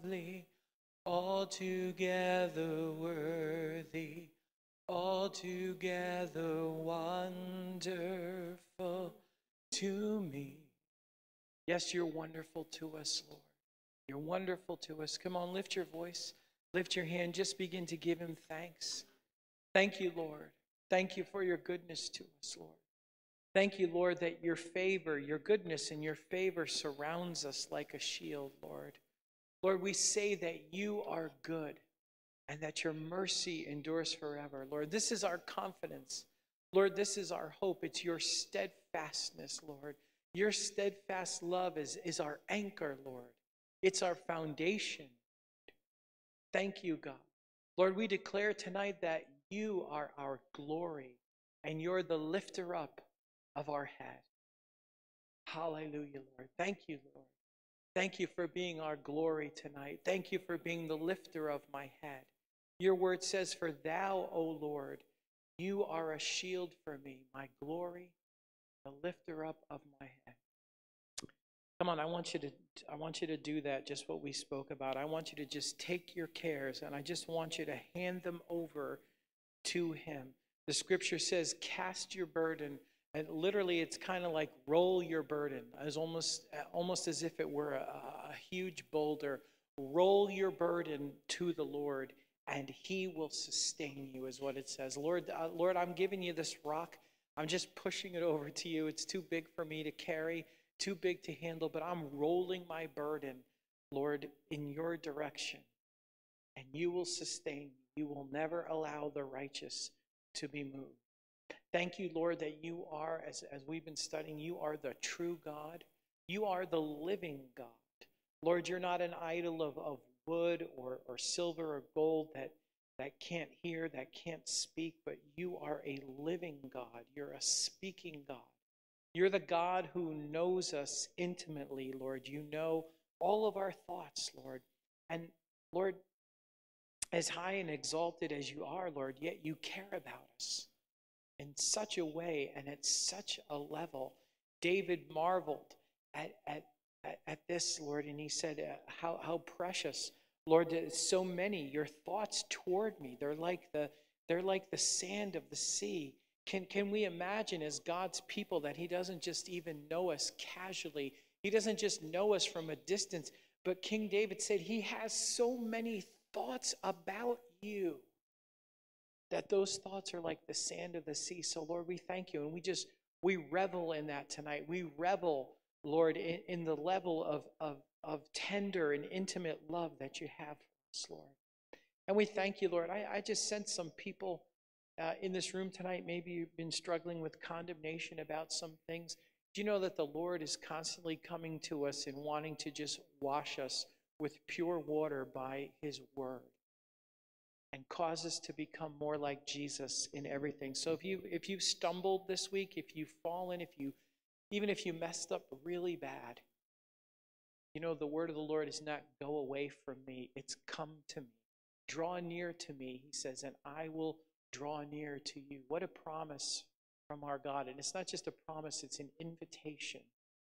lovely, altogether worthy, altogether wonderful to me. Yes, you're wonderful to us, Lord. You're wonderful to us. Come on, lift your voice, lift your hand, just begin to give him thanks. Thank you, Lord. Thank you for your goodness to us, Lord. Thank you, Lord, that your favor, your goodness, and your favor surrounds us like a shield, Lord. Lord, we say that you are good and that your mercy endures forever. Lord, this is our confidence. Lord, this is our hope. It's your steadfastness, Lord. Your steadfast love is our anchor, Lord. It's our foundation. Thank you, God. Lord, we declare tonight that you are our glory and you're the lifter up of our head. Hallelujah, Lord. Thank you, Lord. Thank you for being our glory tonight. Thank you for being the lifter of my head. Your word says, for thou, O Lord, you are a shield for me, my glory, the lifter up of my head. Come on, I want you to do that, just what we spoke about. I want you to just take your cares and I just want you to hand them over to him. The scripture says, cast your burden. And literally, it's kind of like roll your burden, as almost as if it were a huge boulder. Roll your burden to the Lord, and he will sustain you, is what it says. Lord, I'm giving you this rock. I'm just pushing it over to you. It's too big for me to carry, too big to handle, but I'm rolling my burden, Lord, in your direction, and you will sustain me. You will never allow the righteous to be moved. Thank you, Lord, that you are, as we've been studying, you are the true God. You are the living God. Lord, you're not an idol of wood or silver or gold that can't hear, that can't speak, but you are a living God. You're a speaking God. You're the God who knows us intimately, Lord. You know all of our thoughts, Lord. And Lord, as high and exalted as you are, Lord, yet you care about us in such a way and at such a level. David marveled at this, Lord, and he said, how precious, Lord, so many, your thoughts toward me, they're like the sand of the sea. Can we imagine as God's people that he doesn't just even know us casually? He doesn't just know us from a distance, but King David said he has so many thoughts about you, that those thoughts are like the sand of the sea. So, Lord, we thank you. And we revel in that tonight. We revel, Lord, in the level of tender and intimate love that you have for us, Lord. And we thank you, Lord. I just sense some people in this room tonight. Maybe you've been struggling with condemnation about some things. Do you know that the Lord is constantly coming to us and wanting to just wash us with pure water by his word, and cause us to become more like Jesus in everything. So if you've stumbled this week, if you've fallen, even if you messed up really bad, you know the word of the Lord is not go away from me, it's come to me. Draw near to me, he says, and I will draw near to you. What a promise from our God. And it's not just a promise, it's an invitation.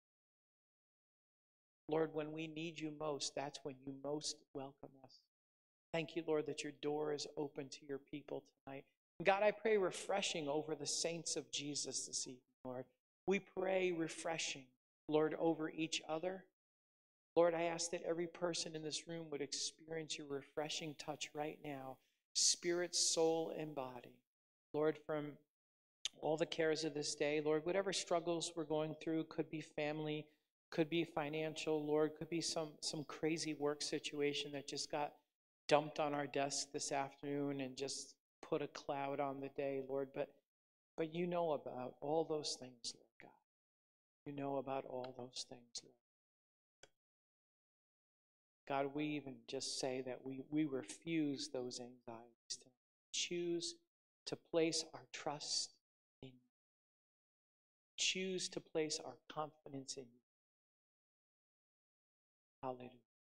Lord, when we need you most, that's when you most welcome us. Thank you, Lord, that your door is open to your people tonight. God, I pray refreshing over the saints of Jesus this evening, Lord. We pray refreshing, Lord, over each other. Lord, I ask that every person in this room would experience your refreshing touch right now, spirit, soul, and body. Lord, from all the cares of this day, Lord, whatever struggles we're going through, could be family, could be financial, Lord, could be some crazy work situation that just got dumped on our desk this afternoon and just put a cloud on the day, Lord. But you know about all those things, Lord God. You know about all those things, Lord. God, we even just say that we refuse those anxieties to choose to place our trust in you. Choose to place our confidence in you. Hallelujah.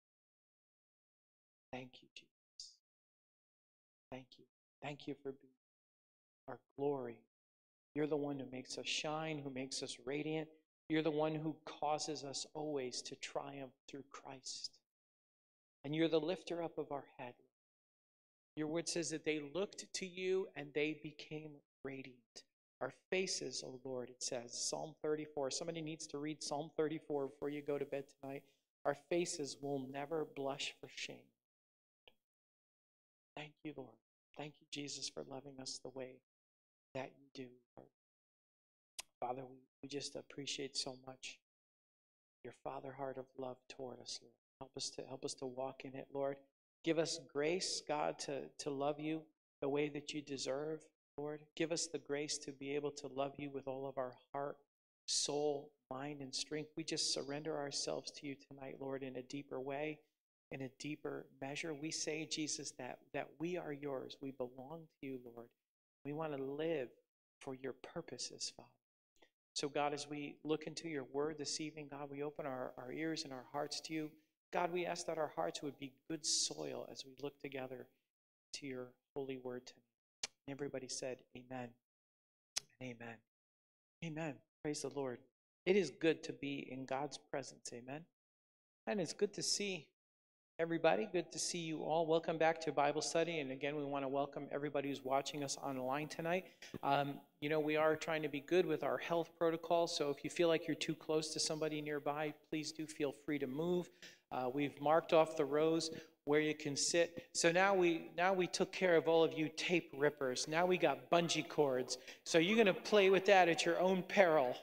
Thank you, Jesus. Thank you. Thank you for being our glory. You're the one who makes us shine, who makes us radiant. You're the one who causes us always to triumph through Christ. and you're the lifter up of our head. Your word says that they looked to you and they became radiant. Our faces, oh Lord, it says, Psalm 34. Somebody needs to read Psalm 34 before you go to bed tonight. Our faces will never blush for shame. Thank you, Lord. Thank you, Jesus, for loving us the way that you do, Lord. Father, we just appreciate so much your Father heart of love toward us, Lord. Help us to walk in it, Lord. Give us grace, God, to love you the way that you deserve, Lord. Give us the grace to be able to love you with all of our heart, soul, mind, and strength. We just surrender ourselves to you tonight, Lord, in a deeper way, in a deeper measure. We say, Jesus, that we are yours. We belong to you, Lord. We want to live for your purposes, Father. So, God, as we look into your word this evening, God, we open our ears and our hearts to you. God, we ask that our hearts would be good soil as we look together to your holy word tonight. And everybody said, amen and amen. Amen. Praise the Lord. It is good to be in God's presence. Amen. And it's good to see everybody. Good to see you all. Welcome back to Bible study. And again, we want to welcome everybody who's watching us online tonight. We are trying to be good with our health protocols. So if you feel like you're too close to somebody nearby, please do feel free to move. We've marked off the rows where you can sit. So now we took care of all of you tape rippers. Now we got bungee cords. So you're going to play with that at your own peril.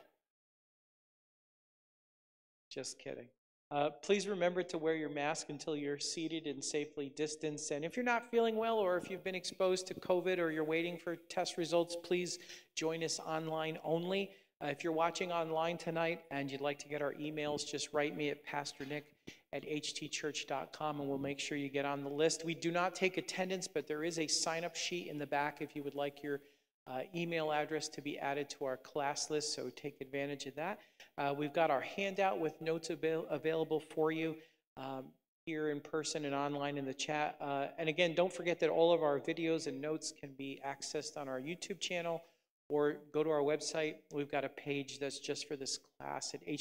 Just kidding. Please remember to wear your mask until you're seated and safely distanced. And if you're not feeling well, or if you've been exposed to COVID, or you're waiting for test results, please join us online only. If you're watching online tonight and you'd like to get our emails, just write me at pastornick@htchurch.com, and we'll make sure you get on the list. We do not take attendance, but there is a sign-up sheet in the back if you would like your email address to be added to our class list, so take advantage of that. We've got our handout with notes available for you here in person and online in the chat. And again, don't forget that all of our videos and notes can be accessed on our YouTube channel, or go to our website. We've got a page that's just for this class at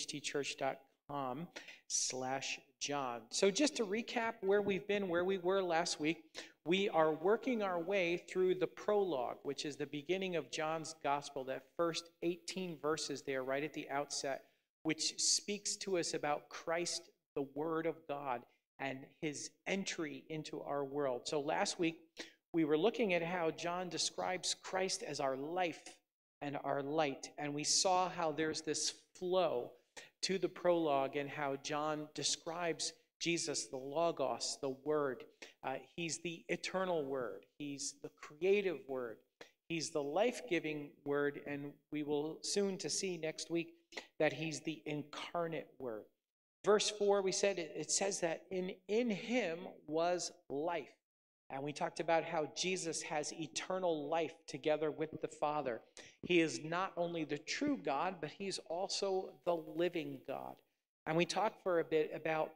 htchurch.com/John. So just to recap where we've been, where we were last week, we are working our way through the prologue, which is the beginning of John's gospel, that first 18 verses there right at the outset, which speaks to us about Christ, the Word of God, and his entry into our world. So last week, we were looking at how John describes Christ as our life and our light, and we saw how there's this flow to the prologue and how John describes Jesus, the Logos, the Word. He's the eternal Word. He's the creative Word. He's the life-giving Word, and we will soon to see next week that he's the incarnate Word. Verse 4, we said, it says that in him was life. And we talked about how Jesus has eternal life together with the Father. He is not only the true God, but he's also the living God. And we talked for a bit about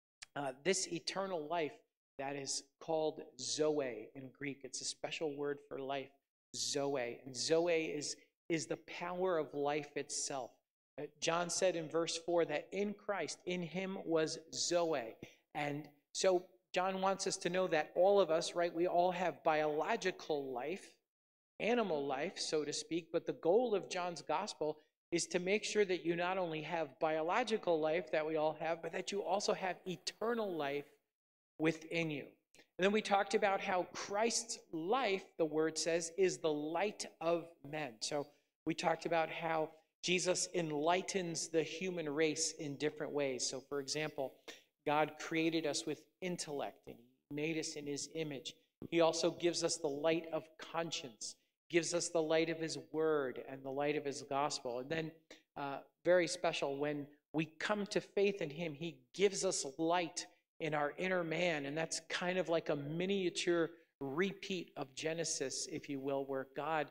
this eternal life that is called Zoe in Greek. It's a special word for life, Zoe. And Zoe is the power of life itself. John said in verse 4 that in Christ, in him was Zoe. And so John wants us to know that all of us, right, we all have biological life, animal life, so to speak, but the goal of John's gospel is to make sure that you not only have biological life that we all have, but that you also have eternal life within you. And then we talked about how Christ's life, the word says, is the light of men. So we talked about how Jesus enlightens the human race in different ways. So for example, God created us with intellect, and he made us in his image. He also gives us the light of conscience, gives us the light of his word and the light of his gospel. And then very special, when we come to faith in him, he gives us light in our inner man. And that's kind of like a miniature repeat of Genesis, if you will, where God,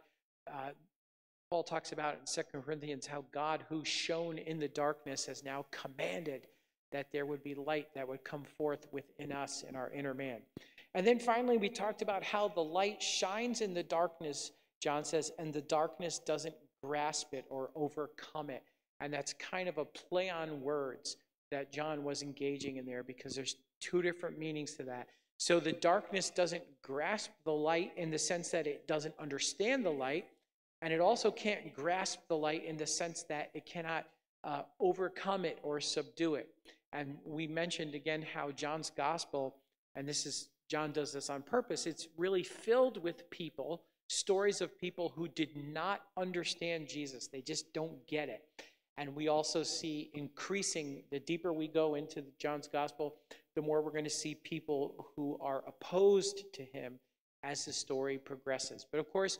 Paul talks about in 2 Corinthians, how God, who shone in the darkness, has now commanded that there would be light that would come forth within us in our inner man. And then finally, we talked about how the light shines in the darkness, John says, and the darkness doesn't grasp it or overcome it. And that's kind of a play on words that John was engaging in there, because there's Two different meanings to that. So the darkness doesn't grasp the light in the sense that it doesn't understand the light, and it also can't grasp the light in the sense that it cannot overcome it or subdue it. And we mentioned again how John's gospel, and John does this on purpose, it's really filled with people, stories of people who did not understand Jesus. They just don't get it. And we also see increasing, the deeper we go into John's gospel, the more we're going to see people who are opposed to him as the story progresses. But of course,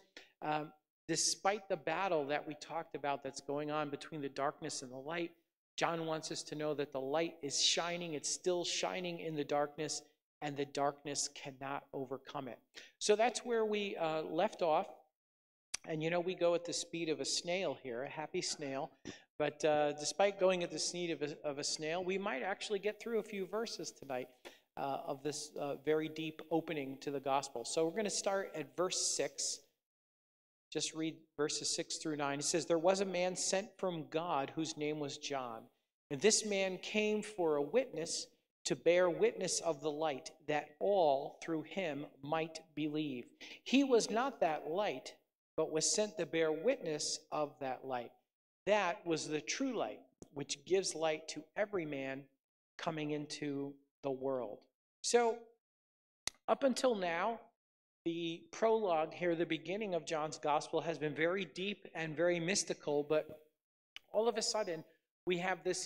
despite the battle that we talked about that's going on between the darkness and the light, John wants us to know that the light is shining. It's still shining in the darkness, and the darkness cannot overcome it. So that's where we left off. And we go at the speed of a snail here, a happy snail. But despite going at the speed of a snail, we might actually get through a few verses tonight of this very deep opening to the gospel. So we're going to start at verse 6. Just read verses 6 through 9. It says, "There was a man sent from God whose name was John. And this man came for a witness, to bear witness of the light, that all through him might believe. He was not that light, but was sent to bear witness of that light. That was the true light, which gives light to every man coming into the world." So, up until now, the prologue here, the beginning of John's gospel, has been very deep and very mystical, but all of a sudden, we have this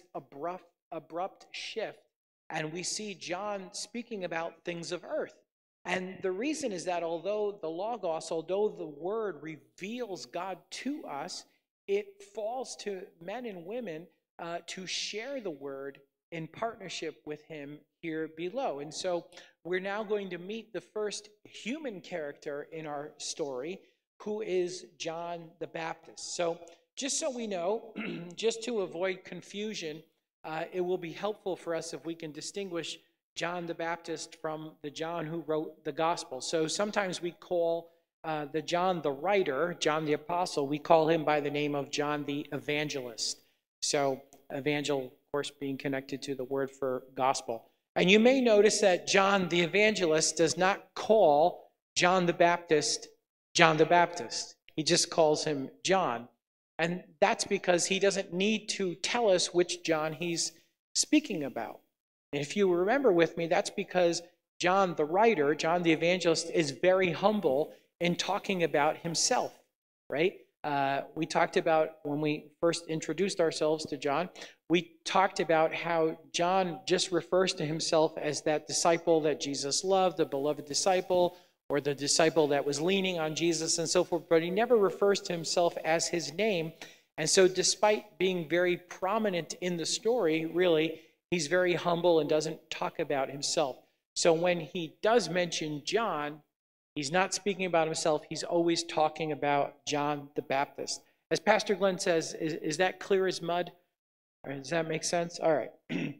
abrupt shift, and we see John speaking about things of earth. And the reason is that although the Logos, although the Word reveals God to us, it falls to men and women to share the Word in partnership with him here below. And so we're now going to meet the first human character in our story, who is John the Baptist. So just so we know, just to avoid confusion, it will be helpful for us if we can distinguish John the Baptist from the John who wrote the gospel. So sometimes we call the John the writer, John the apostle, we call him by the name of John the evangelist. So evangel, of course, being connected to the word for gospel. And you may notice that John the evangelist does not call John the Baptist John the Baptist. He just calls him John. And that's because he doesn't need to tell us which John he's speaking about. And if you remember with me, that's because John the writer, John the evangelist, is very humble in talking about himself, right? We talked about, when we first introduced ourselves to John, we talked about how John just refers to himself as that disciple that Jesus loved, the beloved disciple, or the disciple that was leaning on Jesus and so forth, but he never refers to himself as his name. And so despite being very prominent in the story, really, he's very humble and doesn't talk about himself. So when he does mention John, he's not speaking about himself. He's always talking about John the Baptist. As Pastor Glenn says, is that clear as mud? Or does that make sense? All right.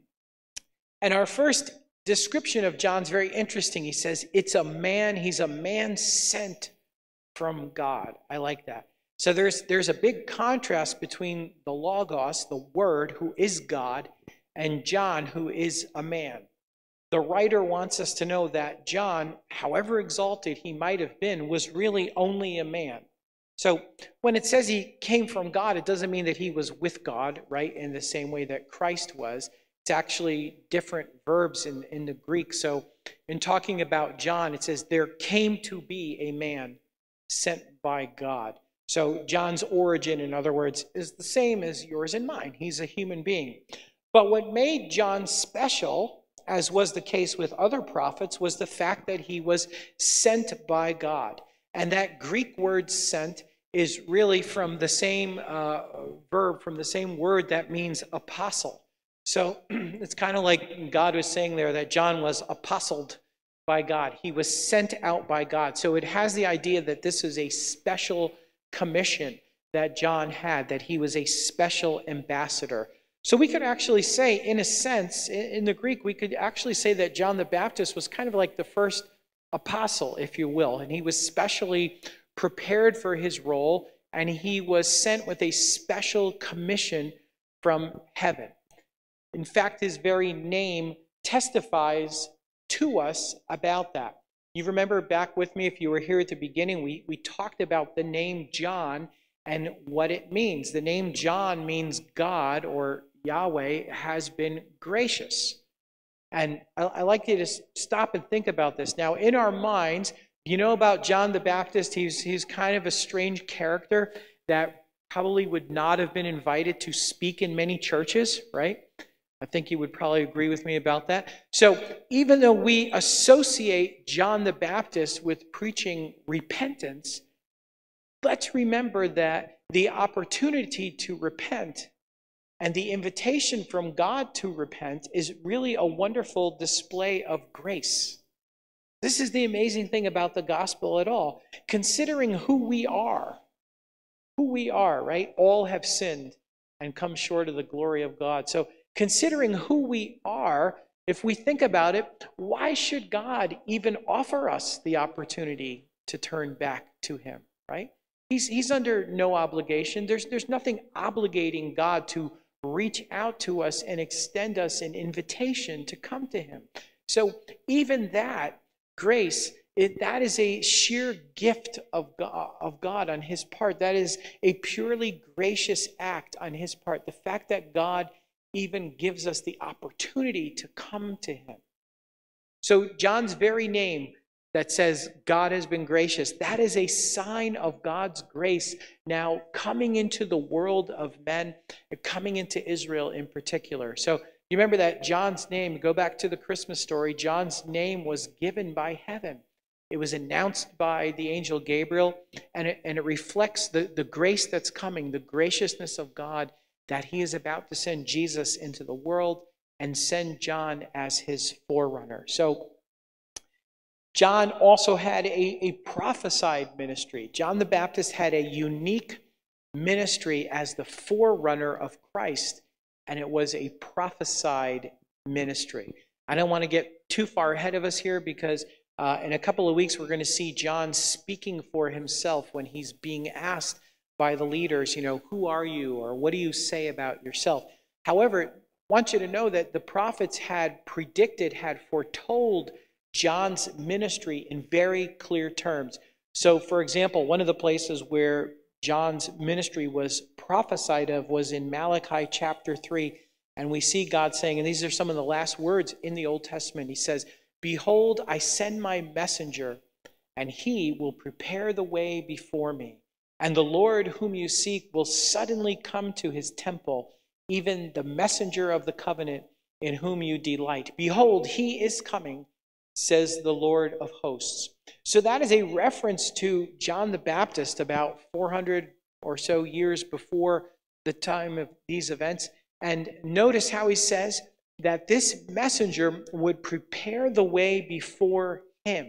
And our first description of John's very interesting. He says, he's a man sent from God. I like that. So there's a big contrast between the Logos, the Word, who is God, and John, who is a man. The writer wants us to know that John, however exalted he might have been, was really only a man. So when it says he came from God, it doesn't mean that he was with God, right, in the same way that Christ was. It's actually different verbs in the Greek. So in talking about John, it says there came to be a man sent by God. So John's origin, in other words, is the same as yours and mine. He's a human being. But what made John special, as was the case with other prophets, was the fact that he was sent by God. And that Greek word sent is really from the same verb, from the same word that means apostle. So it's kind of like God was saying there that John was apostled by God. He was sent out by God. So it has the idea that this is a special commission that John had, that he was a special ambassador. So we could actually say, in a sense, in the Greek, we could actually say that John the Baptist was kind of like the first apostle, if you will. And he was specially prepared for his role, and he was sent with a special commission from heaven. In fact, his very name testifies to us about that. You remember back with me, if you were here at the beginning, we talked about the name John and what it means. The name John means God, or Yahweh has been gracious. And I like you to stop and think about this. Now, in our minds, you know about John the Baptist, he's kind of a strange character that probably would not have been invited to speak in many churches, right? I think you would probably agree with me about that. So even though we associate John the Baptist with preaching repentance, let's remember that the opportunity to repent and the invitation from God to repent is really a wonderful display of grace. This is the amazing thing about the gospel at all. Considering who we are, right? All have sinned and come short of the glory of God. So considering who we are, if we think about it, why should God even offer us the opportunity to turn back to him, right? He's under no obligation. There's nothing obligating God to reach out to us and extend us an invitation to come to him. So even that grace, that is a sheer gift of God on his part. That is a purely gracious act on his part. The fact that God even gives us the opportunity to come to him. So John's very name that says God has been gracious, that is a sign of God's grace now coming into the world of men, coming into Israel in particular. So you remember that John's name, go back to the Christmas story, John's name was given by heaven. It was announced by the angel Gabriel, and it reflects the grace that's coming, the graciousness of God, that he is about to send Jesus into the world and send John as his forerunner. So John also had a prophesied ministry. John the Baptist had a unique ministry as the forerunner of Christ, and it was a prophesied ministry. I don't want to get too far ahead of us here because in a couple of weeks we're going to see John speaking for himself when he's being asked by the leaders, who are you, or what do you say about yourself? However, I want you to know that the prophets had foretold John's ministry in very clear terms. So, for example, one of the places where John's ministry was prophesied of was in Malachi chapter 3. And we see God saying, and these are some of the last words in the Old Testament, he says, "Behold, I send my messenger, and he will prepare the way before me. And the Lord whom you seek will suddenly come to his temple, even the messenger of the covenant in whom you delight. Behold, he is coming, says the Lord of hosts." So that is a reference to John the Baptist about 400 or so years before the time of these events. And notice how he says that this messenger would prepare the way before him.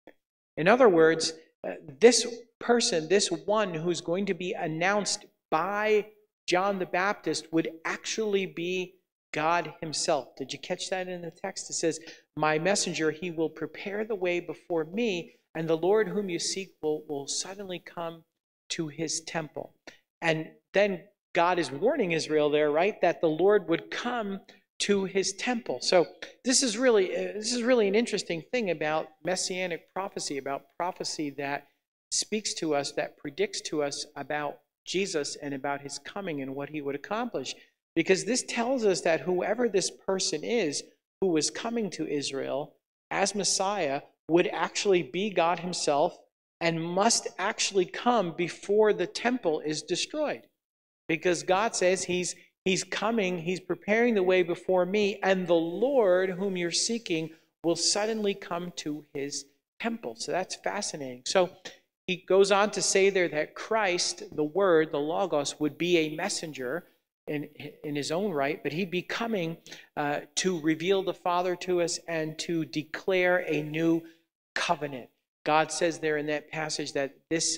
In other words, this person, this one who's going to be announced by John the Baptist would actually be God himself. Did you catch that in the text? It says, "My messenger, he will prepare the way before me, and the Lord whom you seek will suddenly come to his temple." And then God is warning Israel there, right, that the Lord would come to his temple. So this is really an interesting thing about messianic prophecy, about prophecy that speaks to us, that predicts to us about Jesus and about his coming and what he would accomplish. Because this tells us that whoever this person is who was coming to Israel as Messiah would actually be God himself and must actually come before the temple is destroyed. Because God says he's coming, he's preparing the way before me, and the Lord whom you're seeking will suddenly come to his temple. So that's fascinating. So he goes on to say there that Christ, the Word, the Logos, would be a messenger in his own right, but he'd be coming to reveal the Father to us and to declare a new covenant. God says there in that passage that this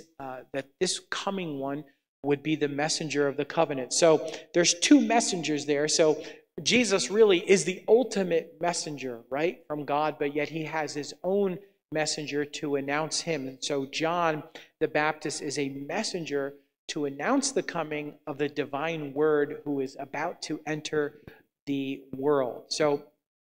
coming one would be the messenger of the covenant. So there's two messengers there. So Jesus really is the ultimate messenger, right, from God, but yet he has his own messenger to announce him. And so John the Baptist is a messenger to announce the coming of the divine Word who is about to enter the world. So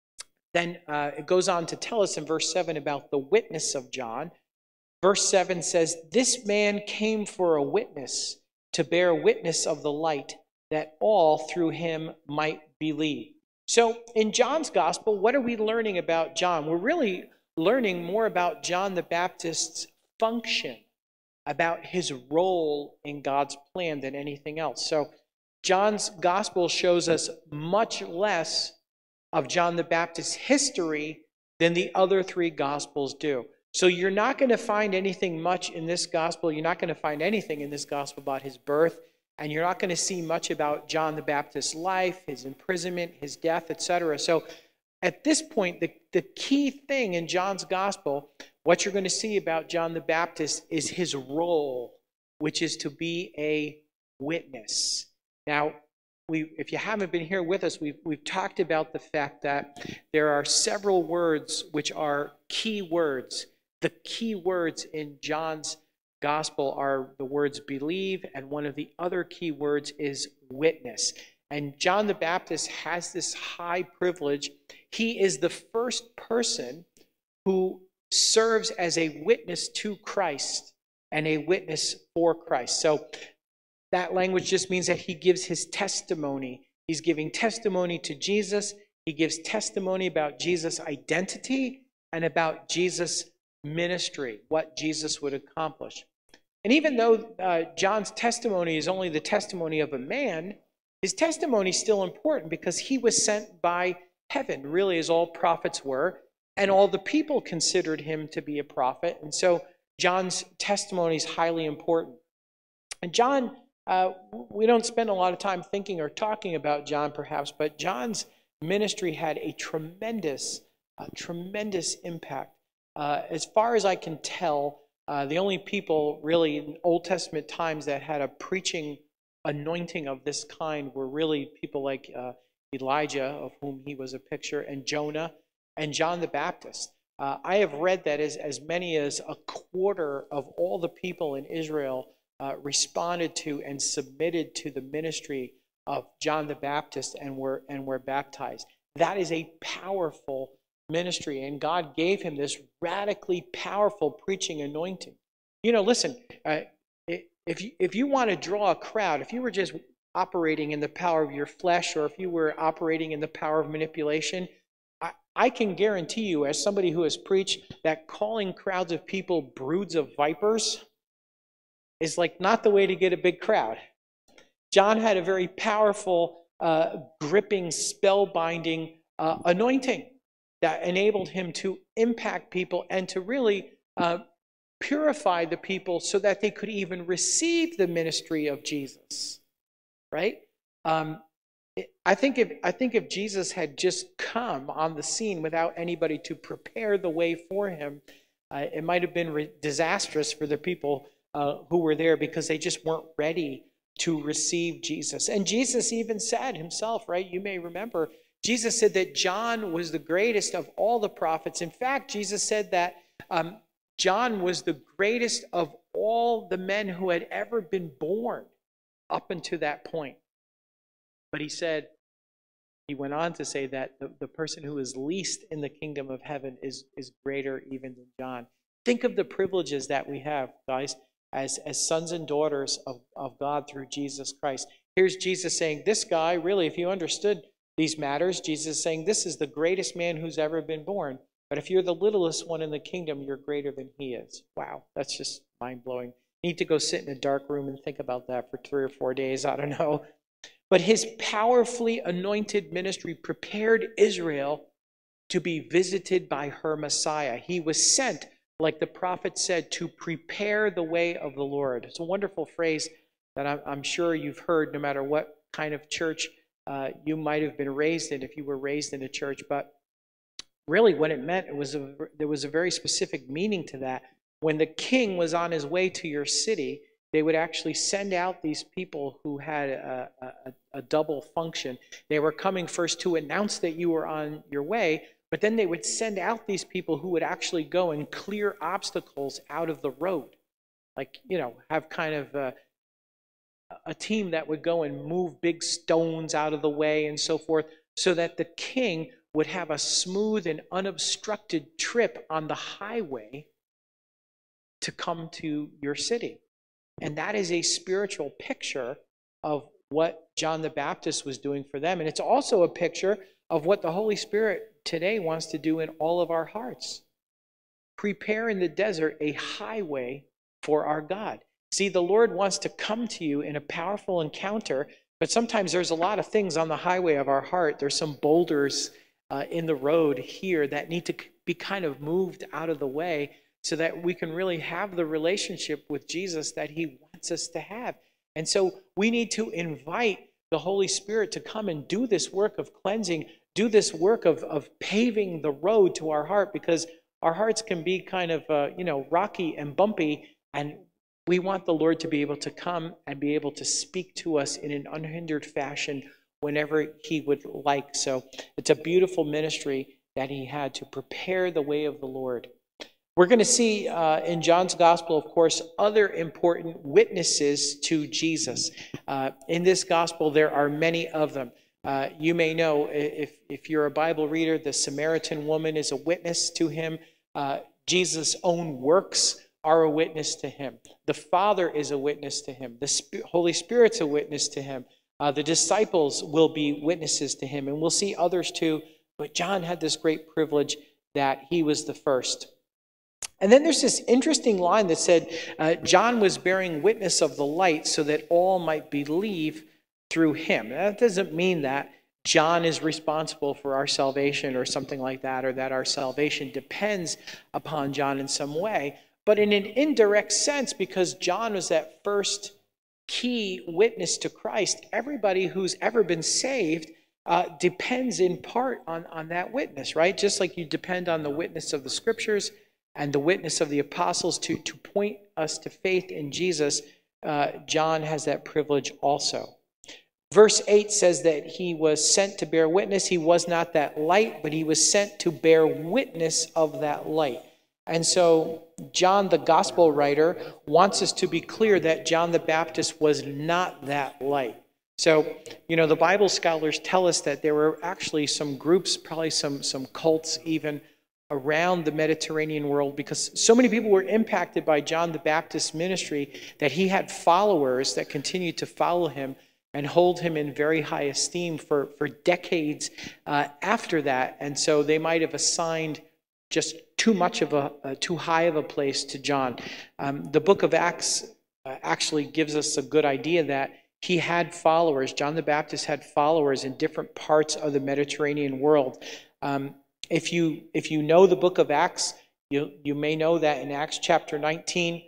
Then it goes on to tell us in verse 7 about the witness of John. Verse 7 says, "This man came for a witness, to bear witness of the light, that all through him might believe." So in John's gospel, what are we learning about John? We're really learning more about John the Baptist's function, about his role in God's plan than anything else. So John's gospel shows us much less of John the Baptist's history than the other three gospels do. So you're not going to find anything much in this gospel. You're not going to find anything in this gospel about his birth, and you're not going to see much about John the Baptist's life, his imprisonment, his death, etc. So at this point, the key thing in John's gospel, what you're going to see about John the Baptist, is his role, which is to be a witness. Now, if you haven't been here with us, we've talked about the fact that there are several words which are key words. The key words in John's gospel are the words believe, and one of the other key words is witness. And John the Baptist has this high privilege. He is the first person who serves as a witness to Christ and a witness for Christ. So that language just means that he gives his testimony. He's giving testimony to Jesus. He gives testimony about Jesus' identity and about Jesus' ministry, what Jesus would accomplish. And even though John's testimony is only the testimony of a man, his testimony is still important because he was sent by heaven, really, as all prophets were, and all the people considered him to be a prophet. And so John's testimony is highly important. And John, we don't spend a lot of time thinking or talking about John, perhaps, but John's ministry had a tremendous impact. As far as I can tell, the only people really in Old Testament times that had a preaching anointing of this kind were really people like Elijah, of whom he was a picture, and Jonah, and John the Baptist. I have read that as many as a quarter of all the people in Israel responded to and submitted to the ministry of John the Baptist and were baptized. That is a powerful ministry, and God gave him this radically powerful preaching anointing. You know, listen, if you want to draw a crowd, if you were just operating in the power of your flesh, or if you were operating in the power of manipulation, I can guarantee you, as somebody who has preached, that calling crowds of people broods of vipers is like not the way to get a big crowd. John had a very powerful, gripping, spellbinding anointing that enabled him to impact people and to really purify the people so that they could even receive the ministry of Jesus, right? I think if Jesus had just come on the scene without anybody to prepare the way for him, it might have been disastrous for the people who were there, because they just weren't ready to receive Jesus. And Jesus even said himself, right? You may remember, Jesus said that John was the greatest of all the prophets. In fact, Jesus said that John was the greatest of all the men who had ever been born up until that point. But he went on to say that the person who is least in the kingdom of heaven is greater even than John. Think of the privileges that we have, guys, as sons and daughters of God through Jesus Christ. Here's Jesus saying, this guy, really, if you understood these matters, Jesus is saying, this is the greatest man who's ever been born. But if you're the littlest one in the kingdom, you're greater than he is. Wow, that's just mind-blowing. You need to go sit in a dark room and think about that for 3 or 4 days, I don't know. But his powerfully anointed ministry prepared Israel to be visited by her Messiah. He was sent, like the prophet said, to prepare the way of the Lord. It's a wonderful phrase that I'm sure you've heard, no matter what kind of church you might have been raised in, if you were raised in a church. But really what it meant, there was a very specific meaning to that. When the king was on his way to your city, they would actually send out these people who had a double function. They were coming first to announce that you were on your way, but then they would send out these people who would actually go and clear obstacles out of the road. Like, have kind of a team that would go and move big stones out of the way and so forth, so that the king would have a smooth and unobstructed trip on the highway to come to your city. And that is a spiritual picture of what John the Baptist was doing for them. And it's also a picture of what the Holy Spirit today wants to do in all of our hearts. Prepare in the desert a highway for our God. See, the Lord wants to come to you in a powerful encounter, but sometimes there's a lot of things on the highway of our heart. There's some boulders in the road here that need to be kind of moved out of the way so that we can really have the relationship with Jesus that he wants us to have. And so we need to invite the Holy Spirit to come and do this work of cleansing, do this work of paving the road to our heart, because our hearts can be kind of, rocky and bumpy, and we want the Lord to be able to come and be able to speak to us in an unhindered fashion whenever he would like. So it's a beautiful ministry that he had to prepare the way of the Lord. We're going to see in John's gospel, of course, other important witnesses to Jesus. In this gospel, there are many of them. You may know, if you're a Bible reader, the Samaritan woman is a witness to him. Jesus' own works are a witness to him. The Father is a witness to him. The Holy Spirit's a witness to him. The disciples will be witnesses to him, and we'll see others too. But John had this great privilege that he was the first. And then there's this interesting line that said, John was bearing witness of the light so that all might believe through him. That doesn't mean that John is responsible for our salvation or something like that, or that our salvation depends upon John in some way. But in an indirect sense, because John was that first key witness to Christ, everybody who's ever been saved depends in part on that witness, right? Just like you depend on the witness of the scriptures and the witness of the apostles to point us to faith in Jesus, John has that privilege also. Verse 8 says that he was sent to bear witness. He was not that light, but he was sent to bear witness of that light. And so John, the gospel writer, wants us to be clear that John the Baptist was not that light. So, the Bible scholars tell us that there were actually some groups, probably some cults even, around the Mediterranean world, because so many people were impacted by John the Baptist's ministry that he had followers that continued to follow him and hold him in very high esteem for decades after that. And so they might have assigned just too high of a place to John. The book of Acts actually gives us a good idea that he had followers. John the Baptist had followers in different parts of the Mediterranean world. If you know the book of Acts, you may know that in Acts chapter 19,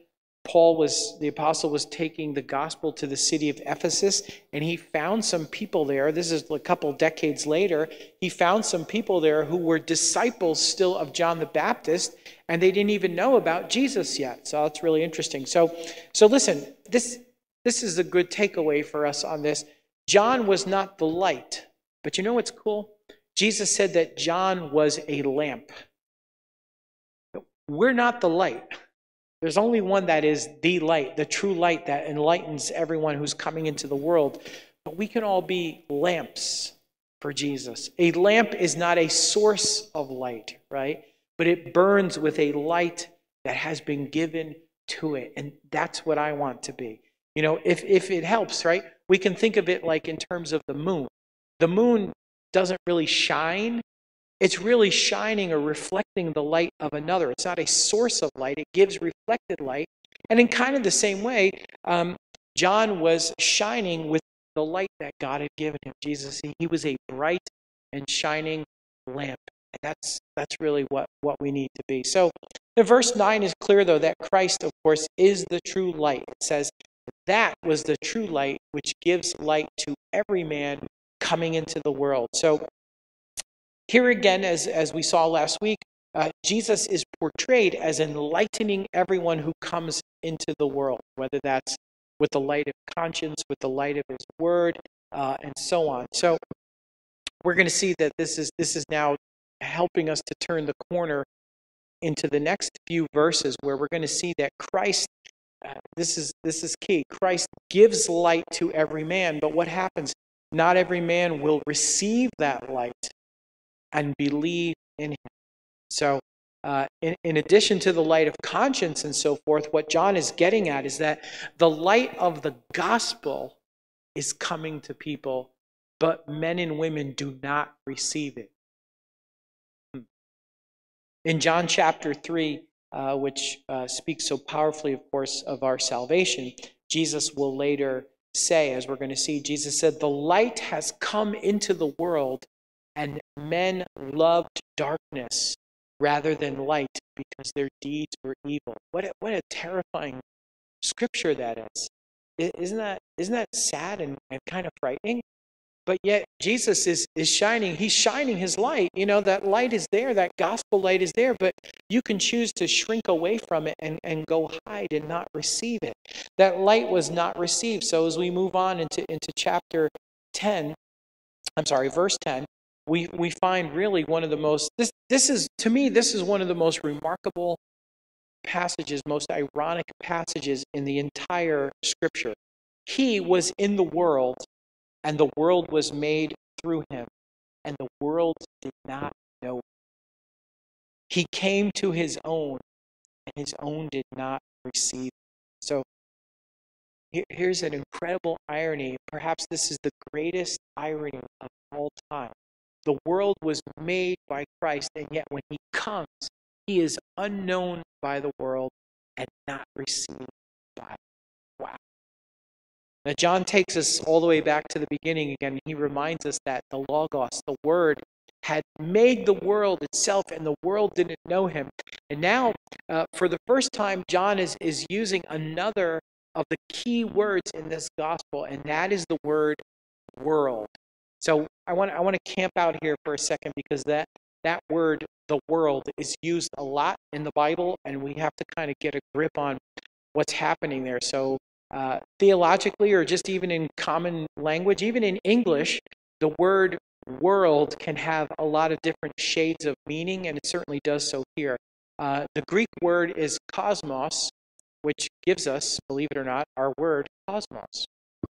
the apostle was taking the gospel to the city of Ephesus, and he found some people there. This is a couple decades later. He found some people there who were disciples still of John the Baptist, and they didn't even know about Jesus yet. So that's really interesting. So listen, this is a good takeaway for us on this. John was not the light, but you know what's cool? Jesus said that John was a lamp. We're not the light. There's only one that is the light, the true light that enlightens everyone who's coming into the world. But we can all be lamps for Jesus. A lamp is not a source of light, right? But it burns with a light that has been given to it. And that's what I want to be. If it helps, right? We can think of it like in terms of the moon. The moon doesn't really shine. It's really shining or reflecting the light of another. It's not a source of light. It gives reflected light. And in kind of the same way, John was shining with the light that God had given him. Jesus, he was a bright and shining lamp. And that's really what we need to be. So in verse 9 is clear, though, that Christ, of course, is the true light. It says, that was the true light which gives light to every man coming into the world. So here again, as we saw last week, Jesus is portrayed as enlightening everyone who comes into the world, whether that's with the light of conscience, with the light of his word, and so on. So we're going to see that this is now helping us to turn the corner into the next few verses, where we're going to see that Christ, this is key, Christ gives light to every man, but what happens? Not every man will receive that light. and believe in him. So in addition to the light of conscience and so forth, what John is getting at is that the light of the gospel is coming to people, but men and women do not receive it. In John chapter 3, which speaks so powerfully, of course, of our salvation, Jesus will later say, as we're going to see, Jesus said, "The light has come into the world, and men loved darkness rather than light because their deeds were evil." What a terrifying scripture that is. Isn't that sad and kind of frightening? But yet Jesus is shining. He's shining his light. You know, that light is there. That gospel light is there. But you can choose to shrink away from it and go hide and not receive it. That light was not received. So as we move on into chapter 10, verse 10, we find really one of the most, this is one of the most remarkable passages, most ironic passages in the entire scripture. He was in the world, and the world was made through him, and the world did not know him. He came to his own, and his own did not receive him. So here's an incredible irony. Perhaps this is the greatest irony of all time. The world was made by Christ, and yet when he comes, he is unknown by the world and not received by it. Wow. Now, John takes us all the way back to the beginning again. He reminds us that the Logos, the Word, had made the world itself, and the world didn't know him. And now, for the first time, John is using another of the key words in this gospel, and that is the word world. So I want to camp out here for a second, because that word, the world, is used a lot in the Bible, and we have to kind of get a grip on what's happening there. So theologically, or just even in common language, even in English, the word world can have a lot of different shades of meaning, and it certainly does so here. The Greek word is cosmos, which gives us, believe it or not, our word cosmos.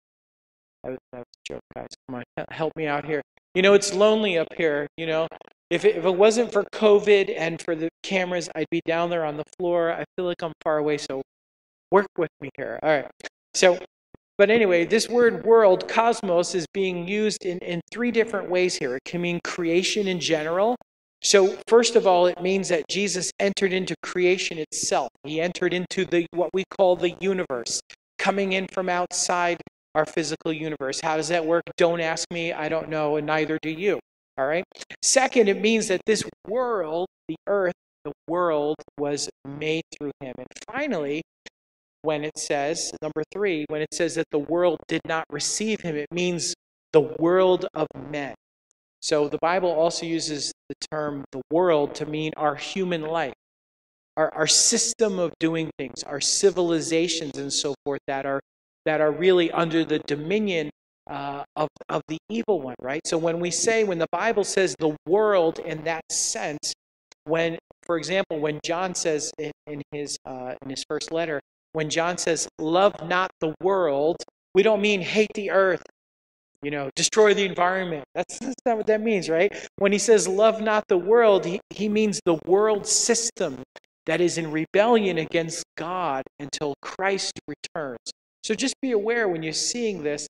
That was a joke, guys. Come on, help me out here. You know, it's lonely up here. You know, if it wasn't for COVID and for the cameras, I'd be down there on the floor. I feel like I'm far away, so work with me here. All right. So, but anyway, this word world, cosmos, is being used in three different ways here. It can mean creation in general. So, first of all, it means that Jesus entered into creation itself. He entered into what we call the universe, coming in from outside our physical universe. How does that work? Don't ask me. I don't know, and neither do you. All right? Second, it means that this world, the earth, the world, was made through him. And finally, when it says, number 3, when it says that the world did not receive him, it means the world of men. So the Bible also uses the term the world to mean our human life, our system of doing things, our civilizations and so forth that are really under the dominion of the evil one, right? So when the Bible says the world in that sense, for example, when John says in his first letter, when John says, "Love not the world," we don't mean hate the earth, destroy the environment. That's not what that means, right? When he says, "Love not the world," he means the world system that is in rebellion against God until Christ returns. So just be aware when you're seeing this,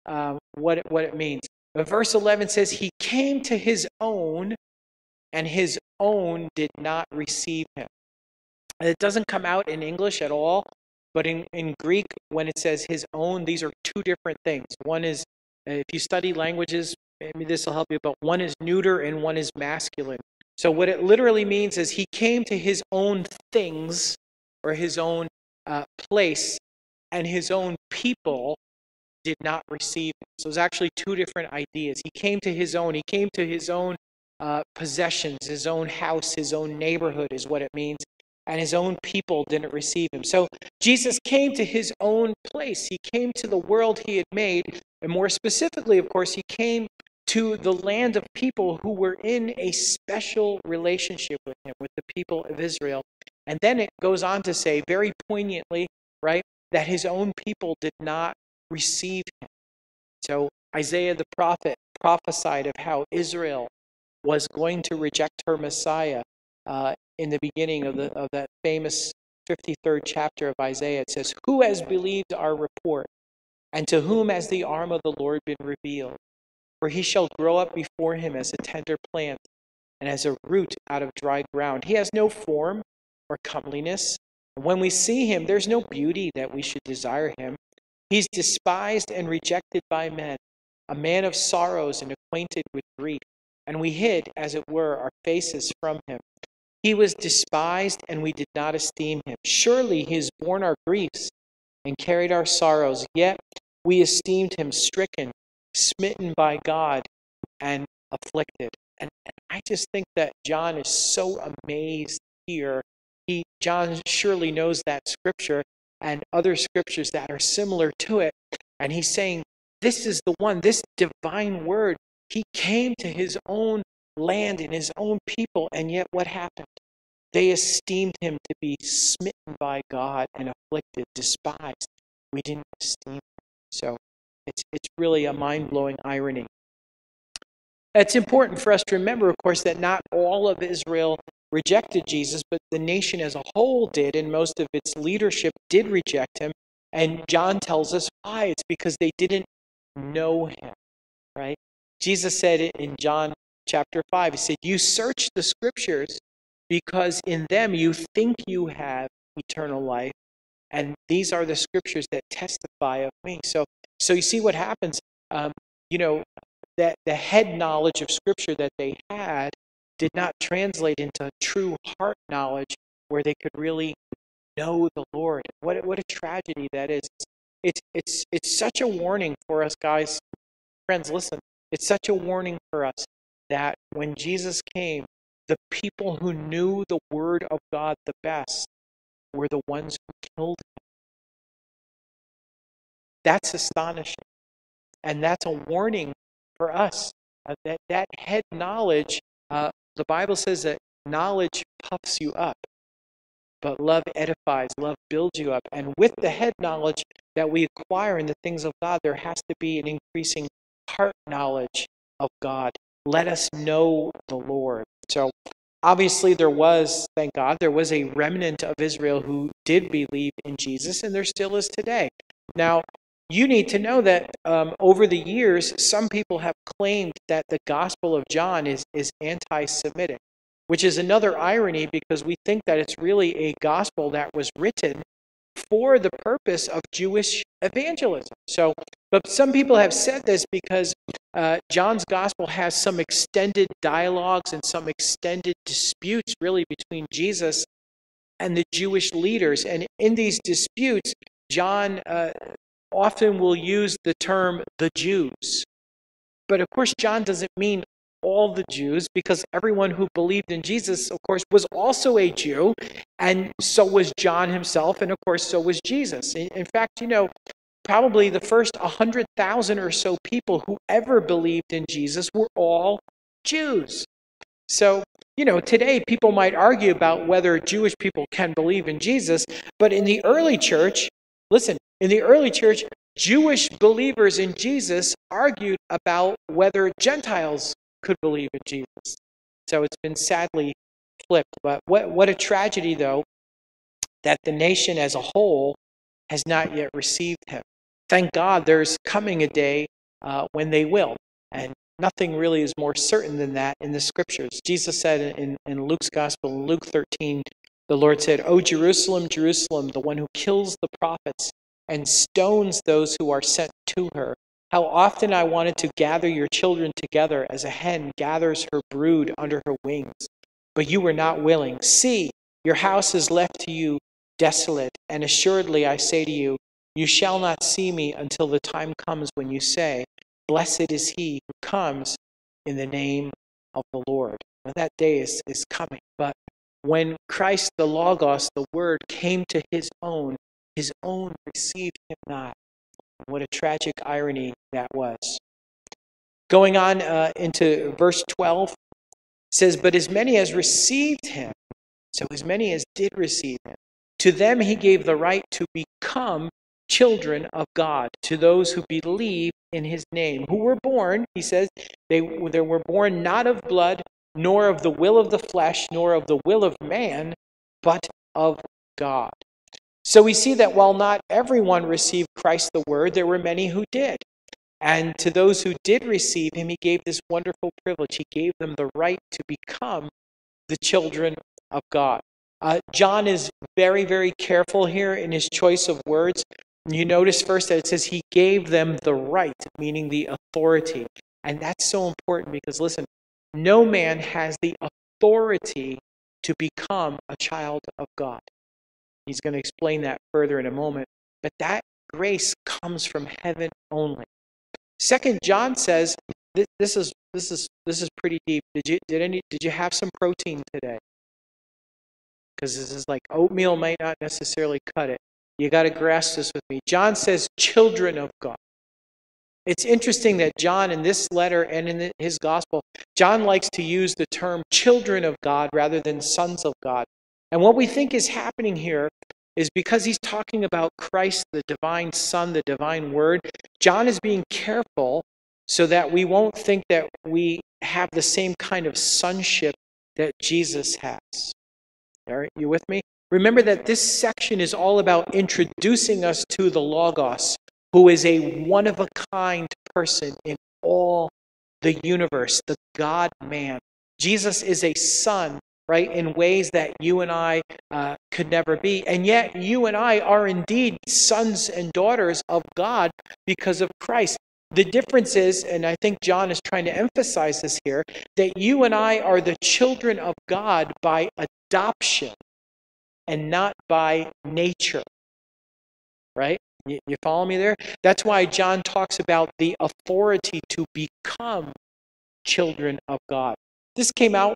what it means. But verse 11 says, "He came to his own, and his own did not receive him." And it doesn't come out in English at all. But in Greek, when it says his own, these are two different things. One is, if you study languages, maybe this will help you, but one is neuter and one is masculine. So what it literally means is he came to his own things, or his own place, and his own people did not receive him. So it's actually two different ideas. He came to his own. He came to his own possessions, his own house, his own neighborhood is what it means. And his own people didn't receive him. So Jesus came to his own place. He came to the world he had made. And more specifically, of course, he came to the land of people who were in a special relationship with him, with the people of Israel. And then it goes on to say very poignantly, right, that his own people did not receive him. So Isaiah the prophet prophesied of how Israel was going to reject her Messiah, in the beginning of that famous 53rd chapter of Isaiah, it says, "Who has believed our report, and to whom has the arm of the Lord been revealed? For he shall grow up before him as a tender plant, and as a root out of dry ground. He has no form or comeliness. And when we see him, there's no beauty that we should desire him. He's despised and rejected by men, a man of sorrows and acquainted with grief. And we hid, as it were, our faces from him. He was despised, and we did not esteem him. Surely he has borne our griefs and carried our sorrows, yet we esteemed him stricken, smitten by God, and afflicted." And I just think that John is so amazed here. John surely knows that scripture and other scriptures that are similar to it. And he's saying, this is the one, this divine word. He came to his own land and his own people, and yet what happened? They esteemed him to be smitten by God and afflicted, despised. We didn't esteem him. So it's really a mind-blowing irony. It's important for us to remember, of course, that not all of Israel rejected Jesus, but the nation as a whole did, and most of its leadership did reject him. And John tells us why. It's because they didn't know him, right? Jesus said it in John chapter 5. He said, "You search the scriptures because in them you think you have eternal life, and these are the scriptures that testify of me." So you see what happens. That the head knowledge of Scripture that they had did not translate into true heart knowledge where they could really know the Lord. What a tragedy that is. It's such a warning for us, guys. Friends, listen. It's such a warning for us that when Jesus came, the people who knew the Word of God the best were the ones who killed him. That's astonishing. And that's a warning for us. That head knowledge, the Bible says that knowledge puffs you up, but love edifies, love builds you up. And with the head knowledge that we acquire in the things of God, there has to be an increasing heart knowledge of God. Let us know the Lord. So obviously thank God, there was a remnant of Israel who did believe in Jesus, and there still is today. Now, you need to know that over the years, some people have claimed that the Gospel of John is anti-Semitic, which is another irony because we think that it's really a gospel that was written for the purpose of Jewish evangelism. But some people have said this because John's Gospel has some extended dialogues and some extended disputes really between Jesus and the Jewish leaders. And in these disputes, John often will use the term the Jews. But of course, John doesn't mean all the Jews, because everyone who believed in Jesus, of course, was also a Jew, and so was John himself, and of course, so was Jesus. In fact, probably the first 100,000 or so people who ever believed in Jesus were all Jews. So, today people might argue about whether Jewish people can believe in Jesus, but in the early church, listen, in the early church, Jewish believers in Jesus argued about whether Gentiles could believe in Jesus. So it's been sadly flipped. But what a tragedy, though, that the nation as a whole has not yet received him. Thank God there's coming a day when they will. And nothing really is more certain than that in the scriptures. Jesus said in Luke's gospel, in Luke 13, the Lord said, "O Jerusalem, Jerusalem, the one who kills the prophets and stones those who are sent to her. How often I wanted to gather your children together as a hen gathers her brood under her wings, but you were not willing. See, your house is left to you desolate, and assuredly I say to you, you shall not see me until the time comes when you say, blessed is he who comes in the name of the Lord." Well, that day is coming. But when Christ, the Logos, the Word, came to his own received him not. What a tragic irony that was. Going on into verse 12, it says, "But as many as received him," so as many as did receive him, "to them he gave the right to become children of God, to those who believe in his name, who were born, he says, they were born not of blood, nor of the will of the flesh, nor of the will of man, but of God. So we see that while not everyone received Christ the Word, there were many who did. And to those who did receive him, he gave this wonderful privilege. He gave them the right to become the children of God. John is very, very careful here in his choice of words. You notice first that it says he gave them the right, meaning the authority. And that's so important because, listen, no man has the authority to become a child of God. He's going to explain that further in a moment. But that grace comes from heaven only. Second John says, this is pretty deep. Did you have some protein today? Because this is like oatmeal might not necessarily cut it. You got to grasp this with me. John says, children of God. It's interesting that John, in this letter and in his gospel, John likes to use the term children of God rather than sons of God. And what we think is happening here is because he's talking about Christ, the divine Son, the divine Word, John is being careful so that we won't think that we have the same kind of sonship that Jesus has. All right, you with me? Remember that this section is all about introducing us to the Logos, who is a one-of-a-kind person in all the universe, the God-man. Jesus is a son, right, in ways that you and I could never be. And yet you and I are indeed sons and daughters of God because of Christ. The difference is, and I think John is trying to emphasize this here, that you and I are the children of God by adoption and not by nature. Right? You follow me there? That's why John talks about the authority to become children of God. This came out